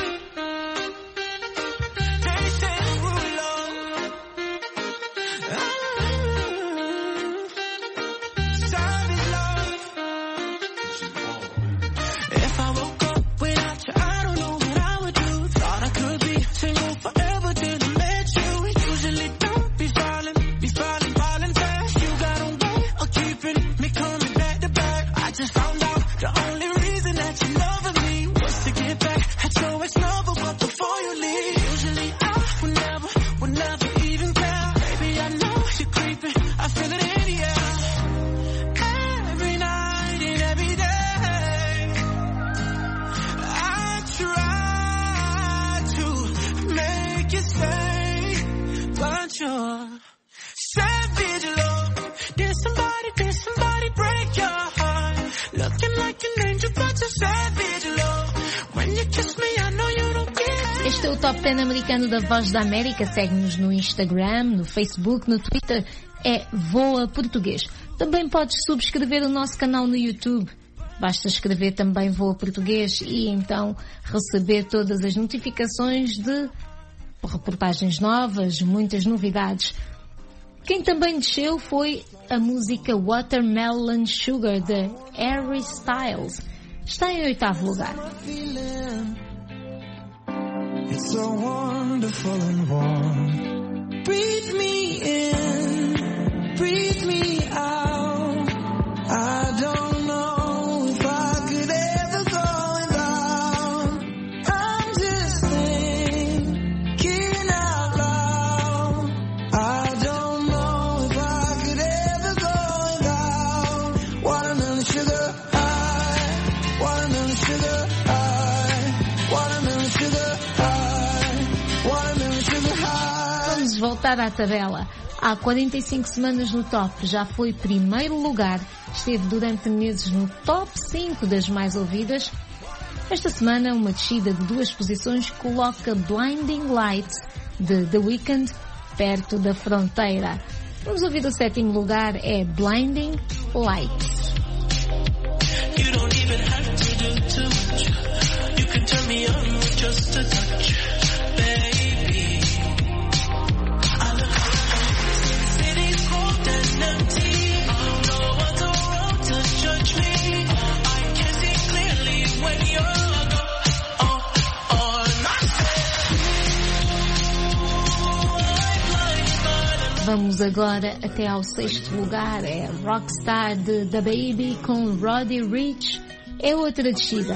Este é o Top dez americano da Voz da América. Segue-nos no Instagram, no Facebook, no Twitter. É Voa Português. Também podes subscrever o nosso canal no YouTube. Basta escrever também Voa Português e então receber todas as notificações de reportagens novas, muitas novidades. Quem também desceu foi a música Watermelon Sugar de Harry Styles. Está em oitavo lugar. It's so wonderful and warm. Breathe me in, breathe me out. I don't know if I could ever go without. I'm just thinking out loud. I don't know if I could ever go without. Watermelon sugar high, watermelon sugar high, watermelon sugar high. Vamos voltar à tabela. Há quarenta e cinco semanas no top, já foi primeiro lugar, esteve durante meses no top cinco das mais ouvidas. Esta semana, uma descida de duas posições coloca Blinding Lights de The Weeknd perto da fronteira. Vamos ouvir o sétimo lugar, é Blinding Lights. You don't even have to do too much. You can turn me on with just a touch, babe. Vamos agora até ao sexto lugar. É Rockstar de Da Baby com Roddy Ricch. É outra descida.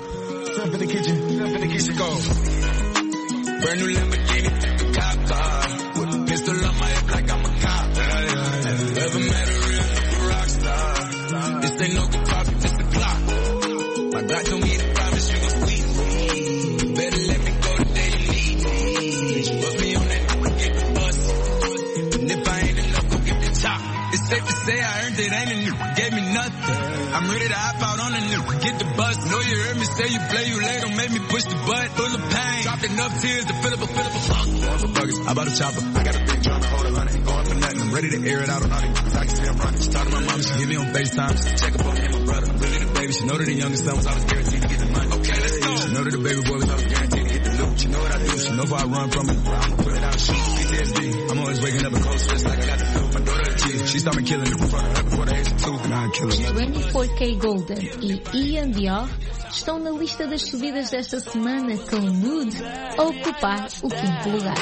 Safe to say I earned it, ain't a nigga gave me nothing. I'm ready to hop out on a nigga, get the bus. Know you heard me say you play, you late, don't make me push the button. Full of pain, dropped enough tears to fill up a, fill up a fuck. Buggers, I bought a chopper, I got a big drum to hold a hundred, ain't going for nothing. I'm ready to air it out on all these niggas, I can see I'm running. She talk to my mom, she hit me on FaceTime, she check up on me and my brother. I'm really the baby, she know that the youngest son was always guaranteed to get the money. Okay, let's go. She know that the baby boy was always guaranteed to get the loot. She know what I do, she know if I run from it, I'ma put it out, shoot. P T S D, I'm always waking up in cold sweats like I got the flu. My daughter a G, she started me killing me in front of her before the age of two, and I kill her. vinte e quatro K Golden e Ian Dior estão na lista das subidas desta semana, com Mood a ocupar o quinto lugar.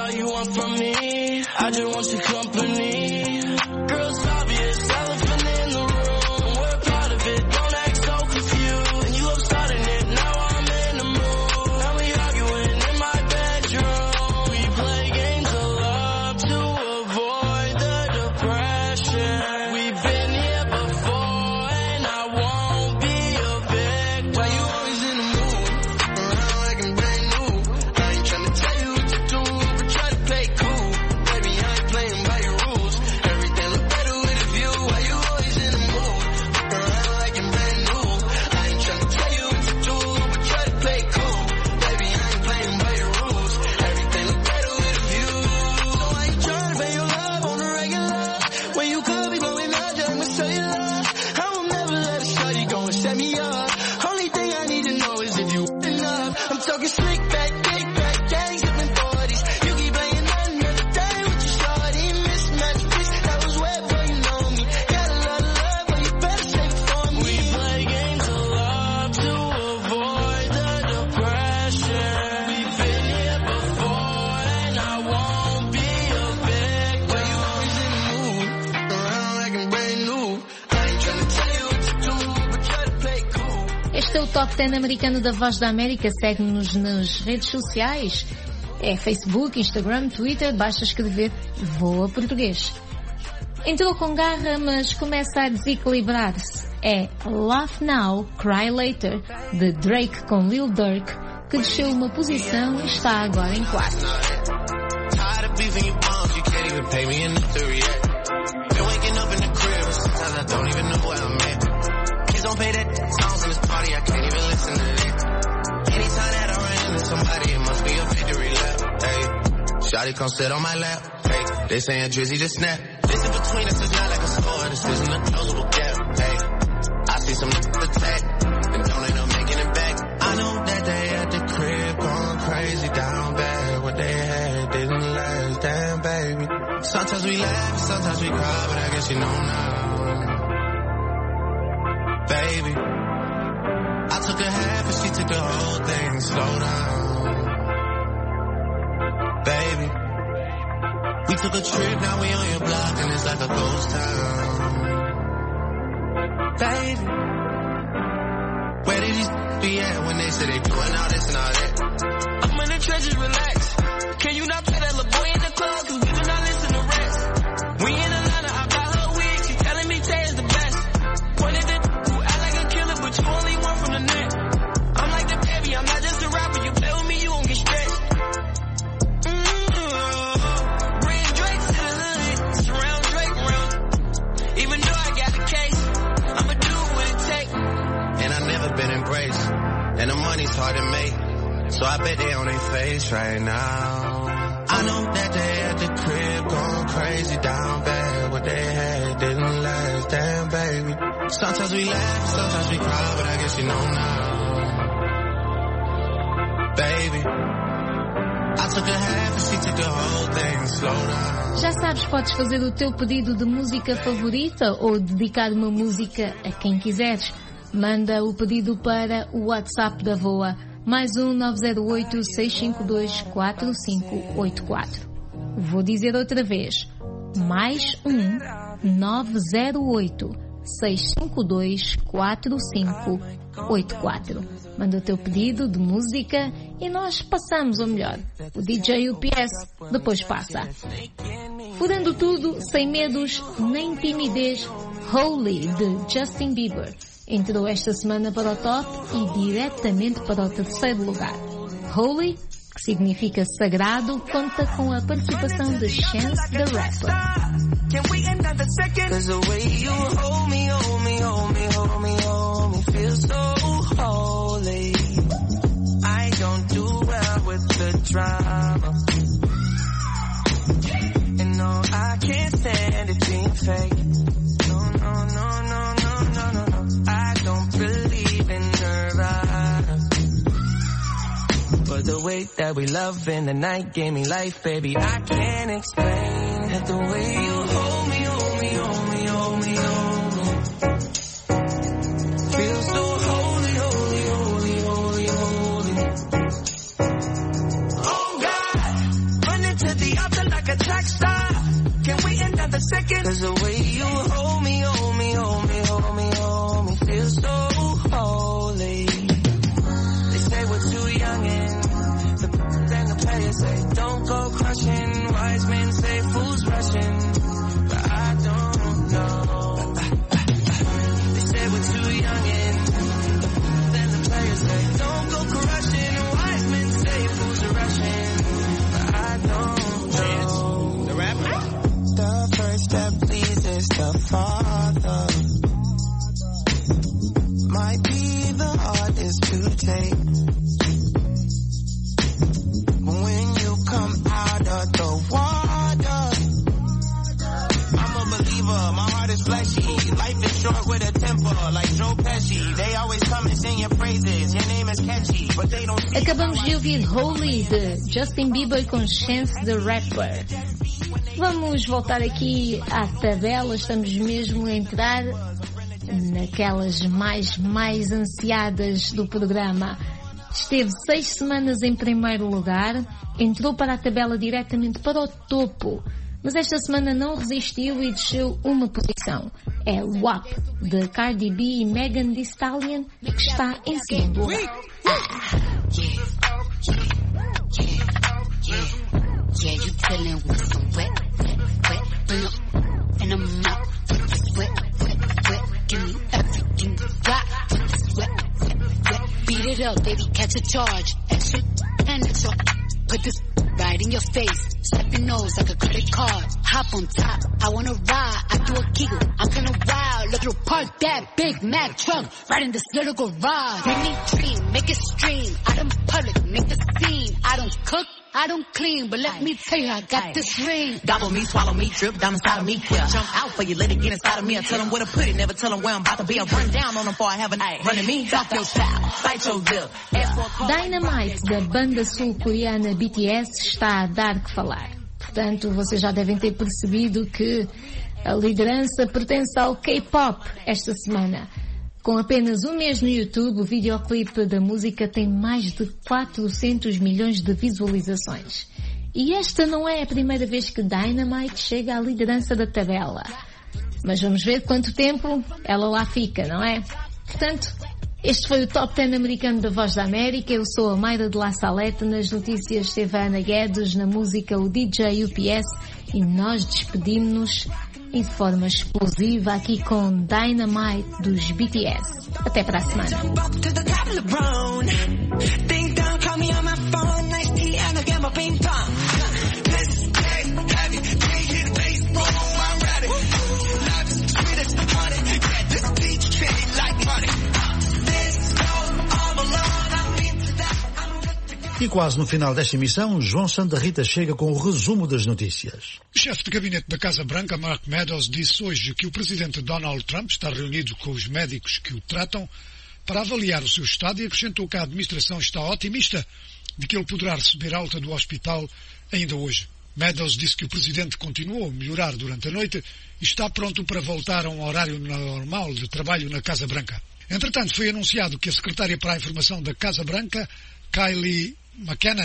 Top dez americano da Voz da América. Segue-nos nas redes sociais. É Facebook, Instagram, Twitter. Basta escrever Voa Português. Entrou com garra, mas começa a desequilibrar-se. É Laugh Now, Cry Later, de Drake com Lil Durk, que desceu uma posição e está agora em quarto. Don't pay that songs in this party, I can't even listen to it. Anytime that I run into somebody, it must be a victory lap. Hey, shawty come sit on my lap. Hey, they saying Drizzy just snap. This in between us is not like a score, this isn't a closable gap. Hey, I see some niggas attack, and don't end up making it back. I know that they at the crib going crazy down bad. What they had didn't last, damn baby. Sometimes we laugh, sometimes we cry, but I guess you know now. Baby, I took a half and she took the whole thing. Slow down, baby. We took a trip, now we on your block and it's like a ghost town. Baby, where did these be at when they said they doing all this and all that? I'm in the trenches, relax. Can you not play that little boy in the club? Cause we do not listen to rest. We in Atlanta, I bought her wig, she telling me Tay is the best. Pointed at but you only one from the net. I'm like the baby, I'm not just a rapper. You play with me, you won't get stretched. Mm-hmm. Bring Drake to the hood, surround Drake round. Even though I got the case, I'ma do what it takes. And I've never been embraced, and the money's hard to make. So I bet they on their face right now. I know that they at the crib going crazy down bad. What they had didn't last, damn baby. Sometimes we laugh, sometimes we cry, but I guess you know now. Baby, I took a half and she took the whole thing. Slow down. Já sabes, podes fazer o teu pedido de música favorita ou dedicar uma música a quem quiseres. Manda o pedido para o WhatsApp da Voa, mais um nove zero oito, seis cinco dois, quatro cinco oito quatro. Vou dizer outra vez, mais um nove zero oito, seis cinco dois, quatro cinco oito quatro. Manda o teu pedido de música e nós passamos, ou melhor, o D J U P S depois passa. Furando tudo, sem medos nem timidez, Holy, de Justin Bieber, entrou esta semana para o top e diretamente para o terceiro lugar. Holy, que significa sagrado, conta com a participação de Chance the Rapper. Can we end another second? Cause the way you hold me, hold me, hold me, hold me, hold me, feel so holy. I don't do well with the drama. And no, I can't stand it being fake. No, no, no, no, no, no, no, no. I don't believe in Nirvana. But the way that we love in the night gave me life, baby. I can't explain it. The way you hold me, hold me, hold me, hold me, hold me. Feel so holy, holy, holy, holy, holy. Oh God, running to the altar like a track star. Can we end another second? Cause the way you hold me, hold me, hold me, hold me, hold me, feel so holy. They say we're too young and then the players say don't go crushing. Wise men say fools rushing, but I don't know. They say we're too young and then the players say don't go crushing. Wise men say fools are rushing, but I don't know. The rapper? The first step pleases the Father. Might be the hardest to take. When you come out of the water, I'm a believer, my heart is fleshy. Life is short with a temper, like Joe Pesci. They always come and sing your praises, your name is catchy, but they don't see. Acabamos de ouvir Holy, de Justin Bieber com Chance the Rapper. Vamos voltar aqui à tabela, estamos mesmo a entrar naquelas mais, mais ansiadas do programa. Esteve seis semanas em primeiro lugar, entrou para a tabela diretamente para o topo, mas esta semana não resistiu e desceu uma posição. É W A P, de Cardi B e Megan Thee Stallion, que está em segundo lugar. Yeah, you dealing with some wet, wet, wet, bring up in the mouth. Wet, wet, wet, give me everything you got. Wet, wet, wet, beat it up, baby, catch a charge. Extra and extra, put this right in your face. Slap your nose like a credit card. Hop on top, I wanna ride, I do a giggle. I'm kinda wild, look at park that Big Mac truck right in this little garage. Make me dream, make it stream. I don't public, make the scene. I don't cook, I don't clean, but let me tell you, I got this ring. Gobble me, swallow me, drip down inside of me. Yeah. Jump out for you, let it get inside of me. I tell them where to put it, never tell them where I'm about to be. I run down on them before I have an eye. Running me, drop your style, bite your lip. Dynamite, da banda sul-coreana B T S, está a dar que falar. Portanto, vocês já devem ter percebido que a liderança pertence ao K-pop esta semana. Com apenas um mês no YouTube, o videoclipe da música tem mais de quatrocentos milhões de visualizações. E esta não é a primeira vez que Dynamite chega à liderança da tabela. Mas vamos ver quanto tempo ela lá fica, não é? Portanto, este foi o Top dez americano da Voz da América. Eu sou a Mayra de La Salete. Nas notícias esteve a Ana Guedes, na música o D J U P S. E nós despedimos-nos de forma explosiva aqui com Dynamite dos B T S. Até para a semana. E quase no final desta emissão, João Santa Rita chega com o resumo das notícias. O chefe de gabinete da Casa Branca, Mark Meadows, disse hoje que o presidente Donald Trump está reunido com os médicos que o tratam para avaliar o seu estado e acrescentou que a administração está otimista de que ele poderá receber alta do hospital ainda hoje. Meadows disse que o presidente continuou a melhorar durante a noite e está pronto para voltar a um horário normal de trabalho na Casa Branca. Entretanto, foi anunciado que a secretária para a informação da Casa Branca, Kayleigh McEnany,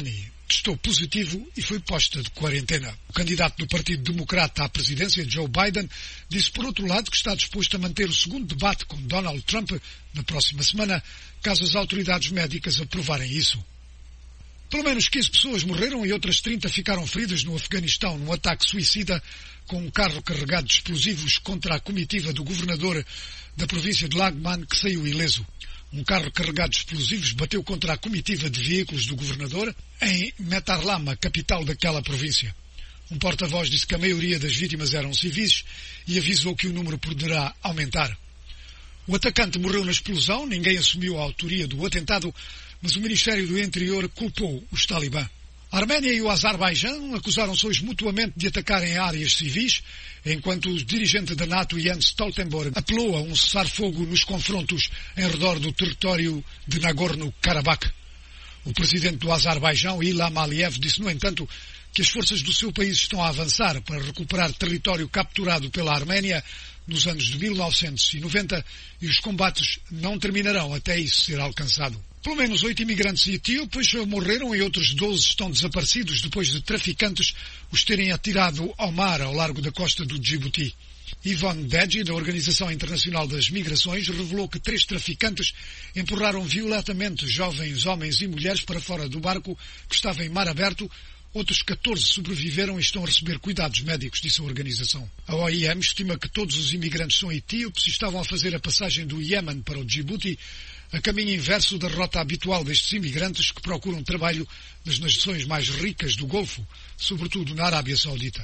testou positivo e foi posta de quarentena. O candidato do Partido Democrata à presidência, Joe Biden, disse por outro lado que está disposto a manter o segundo debate com Donald Trump na próxima semana, caso as autoridades médicas aprovarem isso. Pelo menos quinze pessoas morreram e outras trinta ficaram feridas no Afeganistão num ataque suicida com um carro carregado de explosivos contra a comitiva do governador da província de Laghman, que saiu ileso. Um carro carregado de explosivos bateu contra a comitiva de veículos do governador em Metarlama, capital daquela província. Um porta-voz disse que a maioria das vítimas eram civis e avisou que o número poderá aumentar. O atacante morreu na explosão, ninguém assumiu a autoria do atentado, mas o Ministério do Interior culpou os talibã. A Arménia e o Azerbaijão acusaram-se hoje mutuamente de atacarem áreas civis, enquanto o dirigente da NATO, Jens Stoltenberg, apelou a um cessar-fogo nos confrontos em redor do território de Nagorno-Karabakh. O presidente do Azerbaijão, Ilham Aliyev, disse, no entanto, que as forças do seu país estão a avançar para recuperar território capturado pela Arménia nos anos de mil novecentos e noventa e os combates não terminarão até isso ser alcançado. Pelo menos oito imigrantes etíopes morreram e outros doze estão desaparecidos depois de traficantes os terem atirado ao mar ao largo da costa do Djibouti. Yvonne Deji, da Organização Internacional das Migrações, revelou que três traficantes empurraram violentamente jovens homens e mulheres para fora do barco que estava em mar aberto. Outros catorze sobreviveram e estão a receber cuidados médicos, disse a organização. A O I M estima que todos os imigrantes são etíopes e estavam a fazer a passagem do Iémen para o Djibouti, a caminho inverso da rota habitual destes imigrantes que procuram trabalho nas nações mais ricas do Golfo, sobretudo na Arábia Saudita.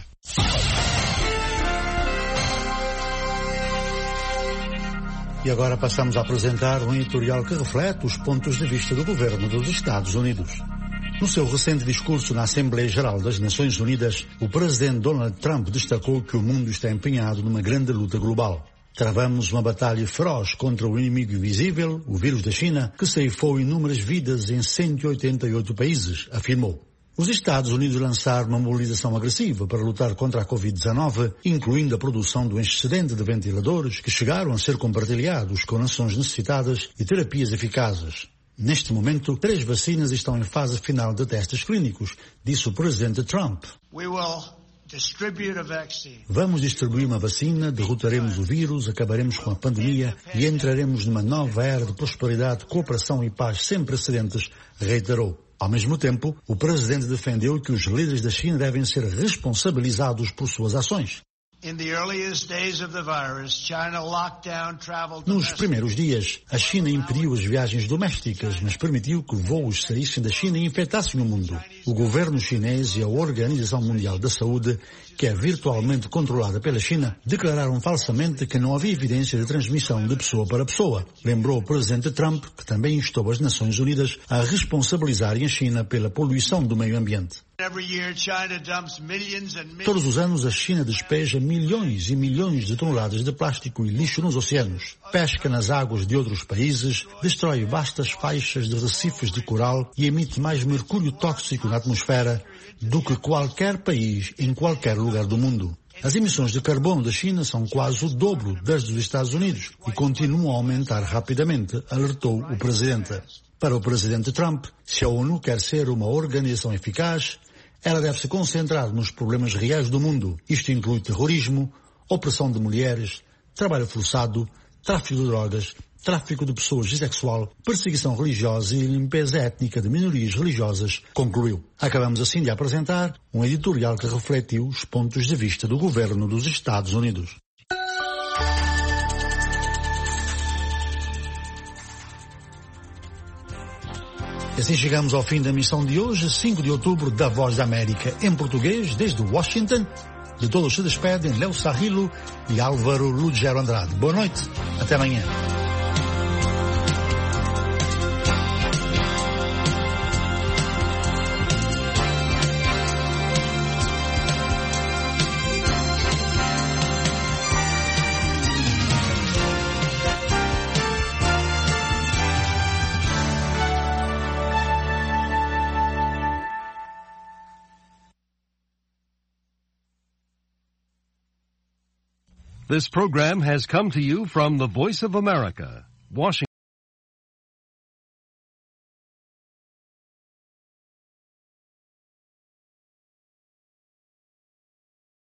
E agora passamos a apresentar um editorial que reflete os pontos de vista do governo dos Estados Unidos. No seu recente discurso na Assembleia Geral das Nações Unidas, o presidente Donald Trump destacou que o mundo está empenhado numa grande luta global. Travamos uma batalha feroz contra o inimigo invisível, o vírus da China, que ceifou inúmeras vidas em cento e oitenta e oito países, afirmou. Os Estados Unidos lançaram uma mobilização agressiva para lutar contra a covid dezenove, incluindo a produção do excedente de ventiladores que chegaram a ser compartilhados com nações necessitadas e terapias eficazes. Neste momento, três vacinas estão em fase final de testes clínicos, disse o presidente Trump. Vamos distribuir uma vacina, derrotaremos o vírus, acabaremos com a pandemia e entraremos numa nova era de prosperidade, cooperação e paz sem precedentes, reiterou. Ao mesmo tempo, o presidente defendeu que os líderes da China devem ser responsabilizados por suas ações. Nos primeiros dias, a China impediu as viagens domésticas, mas permitiu que voos saíssem da China e infectassem o mundo. O governo chinês e a Organização Mundial da Saúde, que é virtualmente controlada pela China, declararam falsamente que não havia evidência de transmissão de pessoa para pessoa. Lembrou o presidente Trump, que também instou as Nações Unidas a responsabilizarem a China pela poluição do meio ambiente. Todos os anos a China despeja milhões e milhões de toneladas de plástico e lixo nos oceanos, pesca nas águas de outros países, destrói vastas faixas de recifes de coral e emite mais mercúrio tóxico na atmosfera do que qualquer país em qualquer lugar do mundo. As emissões de carbono da China são quase o dobro das dos Estados Unidos e continuam a aumentar rapidamente, alertou o presidente. Para o presidente Trump, se a ONU quer ser uma organização eficaz, ela deve se concentrar nos problemas reais do mundo. Isto inclui terrorismo, opressão de mulheres, trabalho forçado, tráfico de drogas, tráfico de pessoas e sexual, perseguição religiosa e limpeza étnica de minorias religiosas, concluiu. Acabamos assim de apresentar um editorial que refletiu os pontos de vista do governo dos Estados Unidos. E assim chegamos ao fim da missão de hoje, cinco de outubro, da Voz da América, em português, desde Washington. De todos se despedem Léo Sarrilo e Álvaro Lugero Andrade. Boa noite, até amanhã. This program has come to you from the Voice of America, Washington.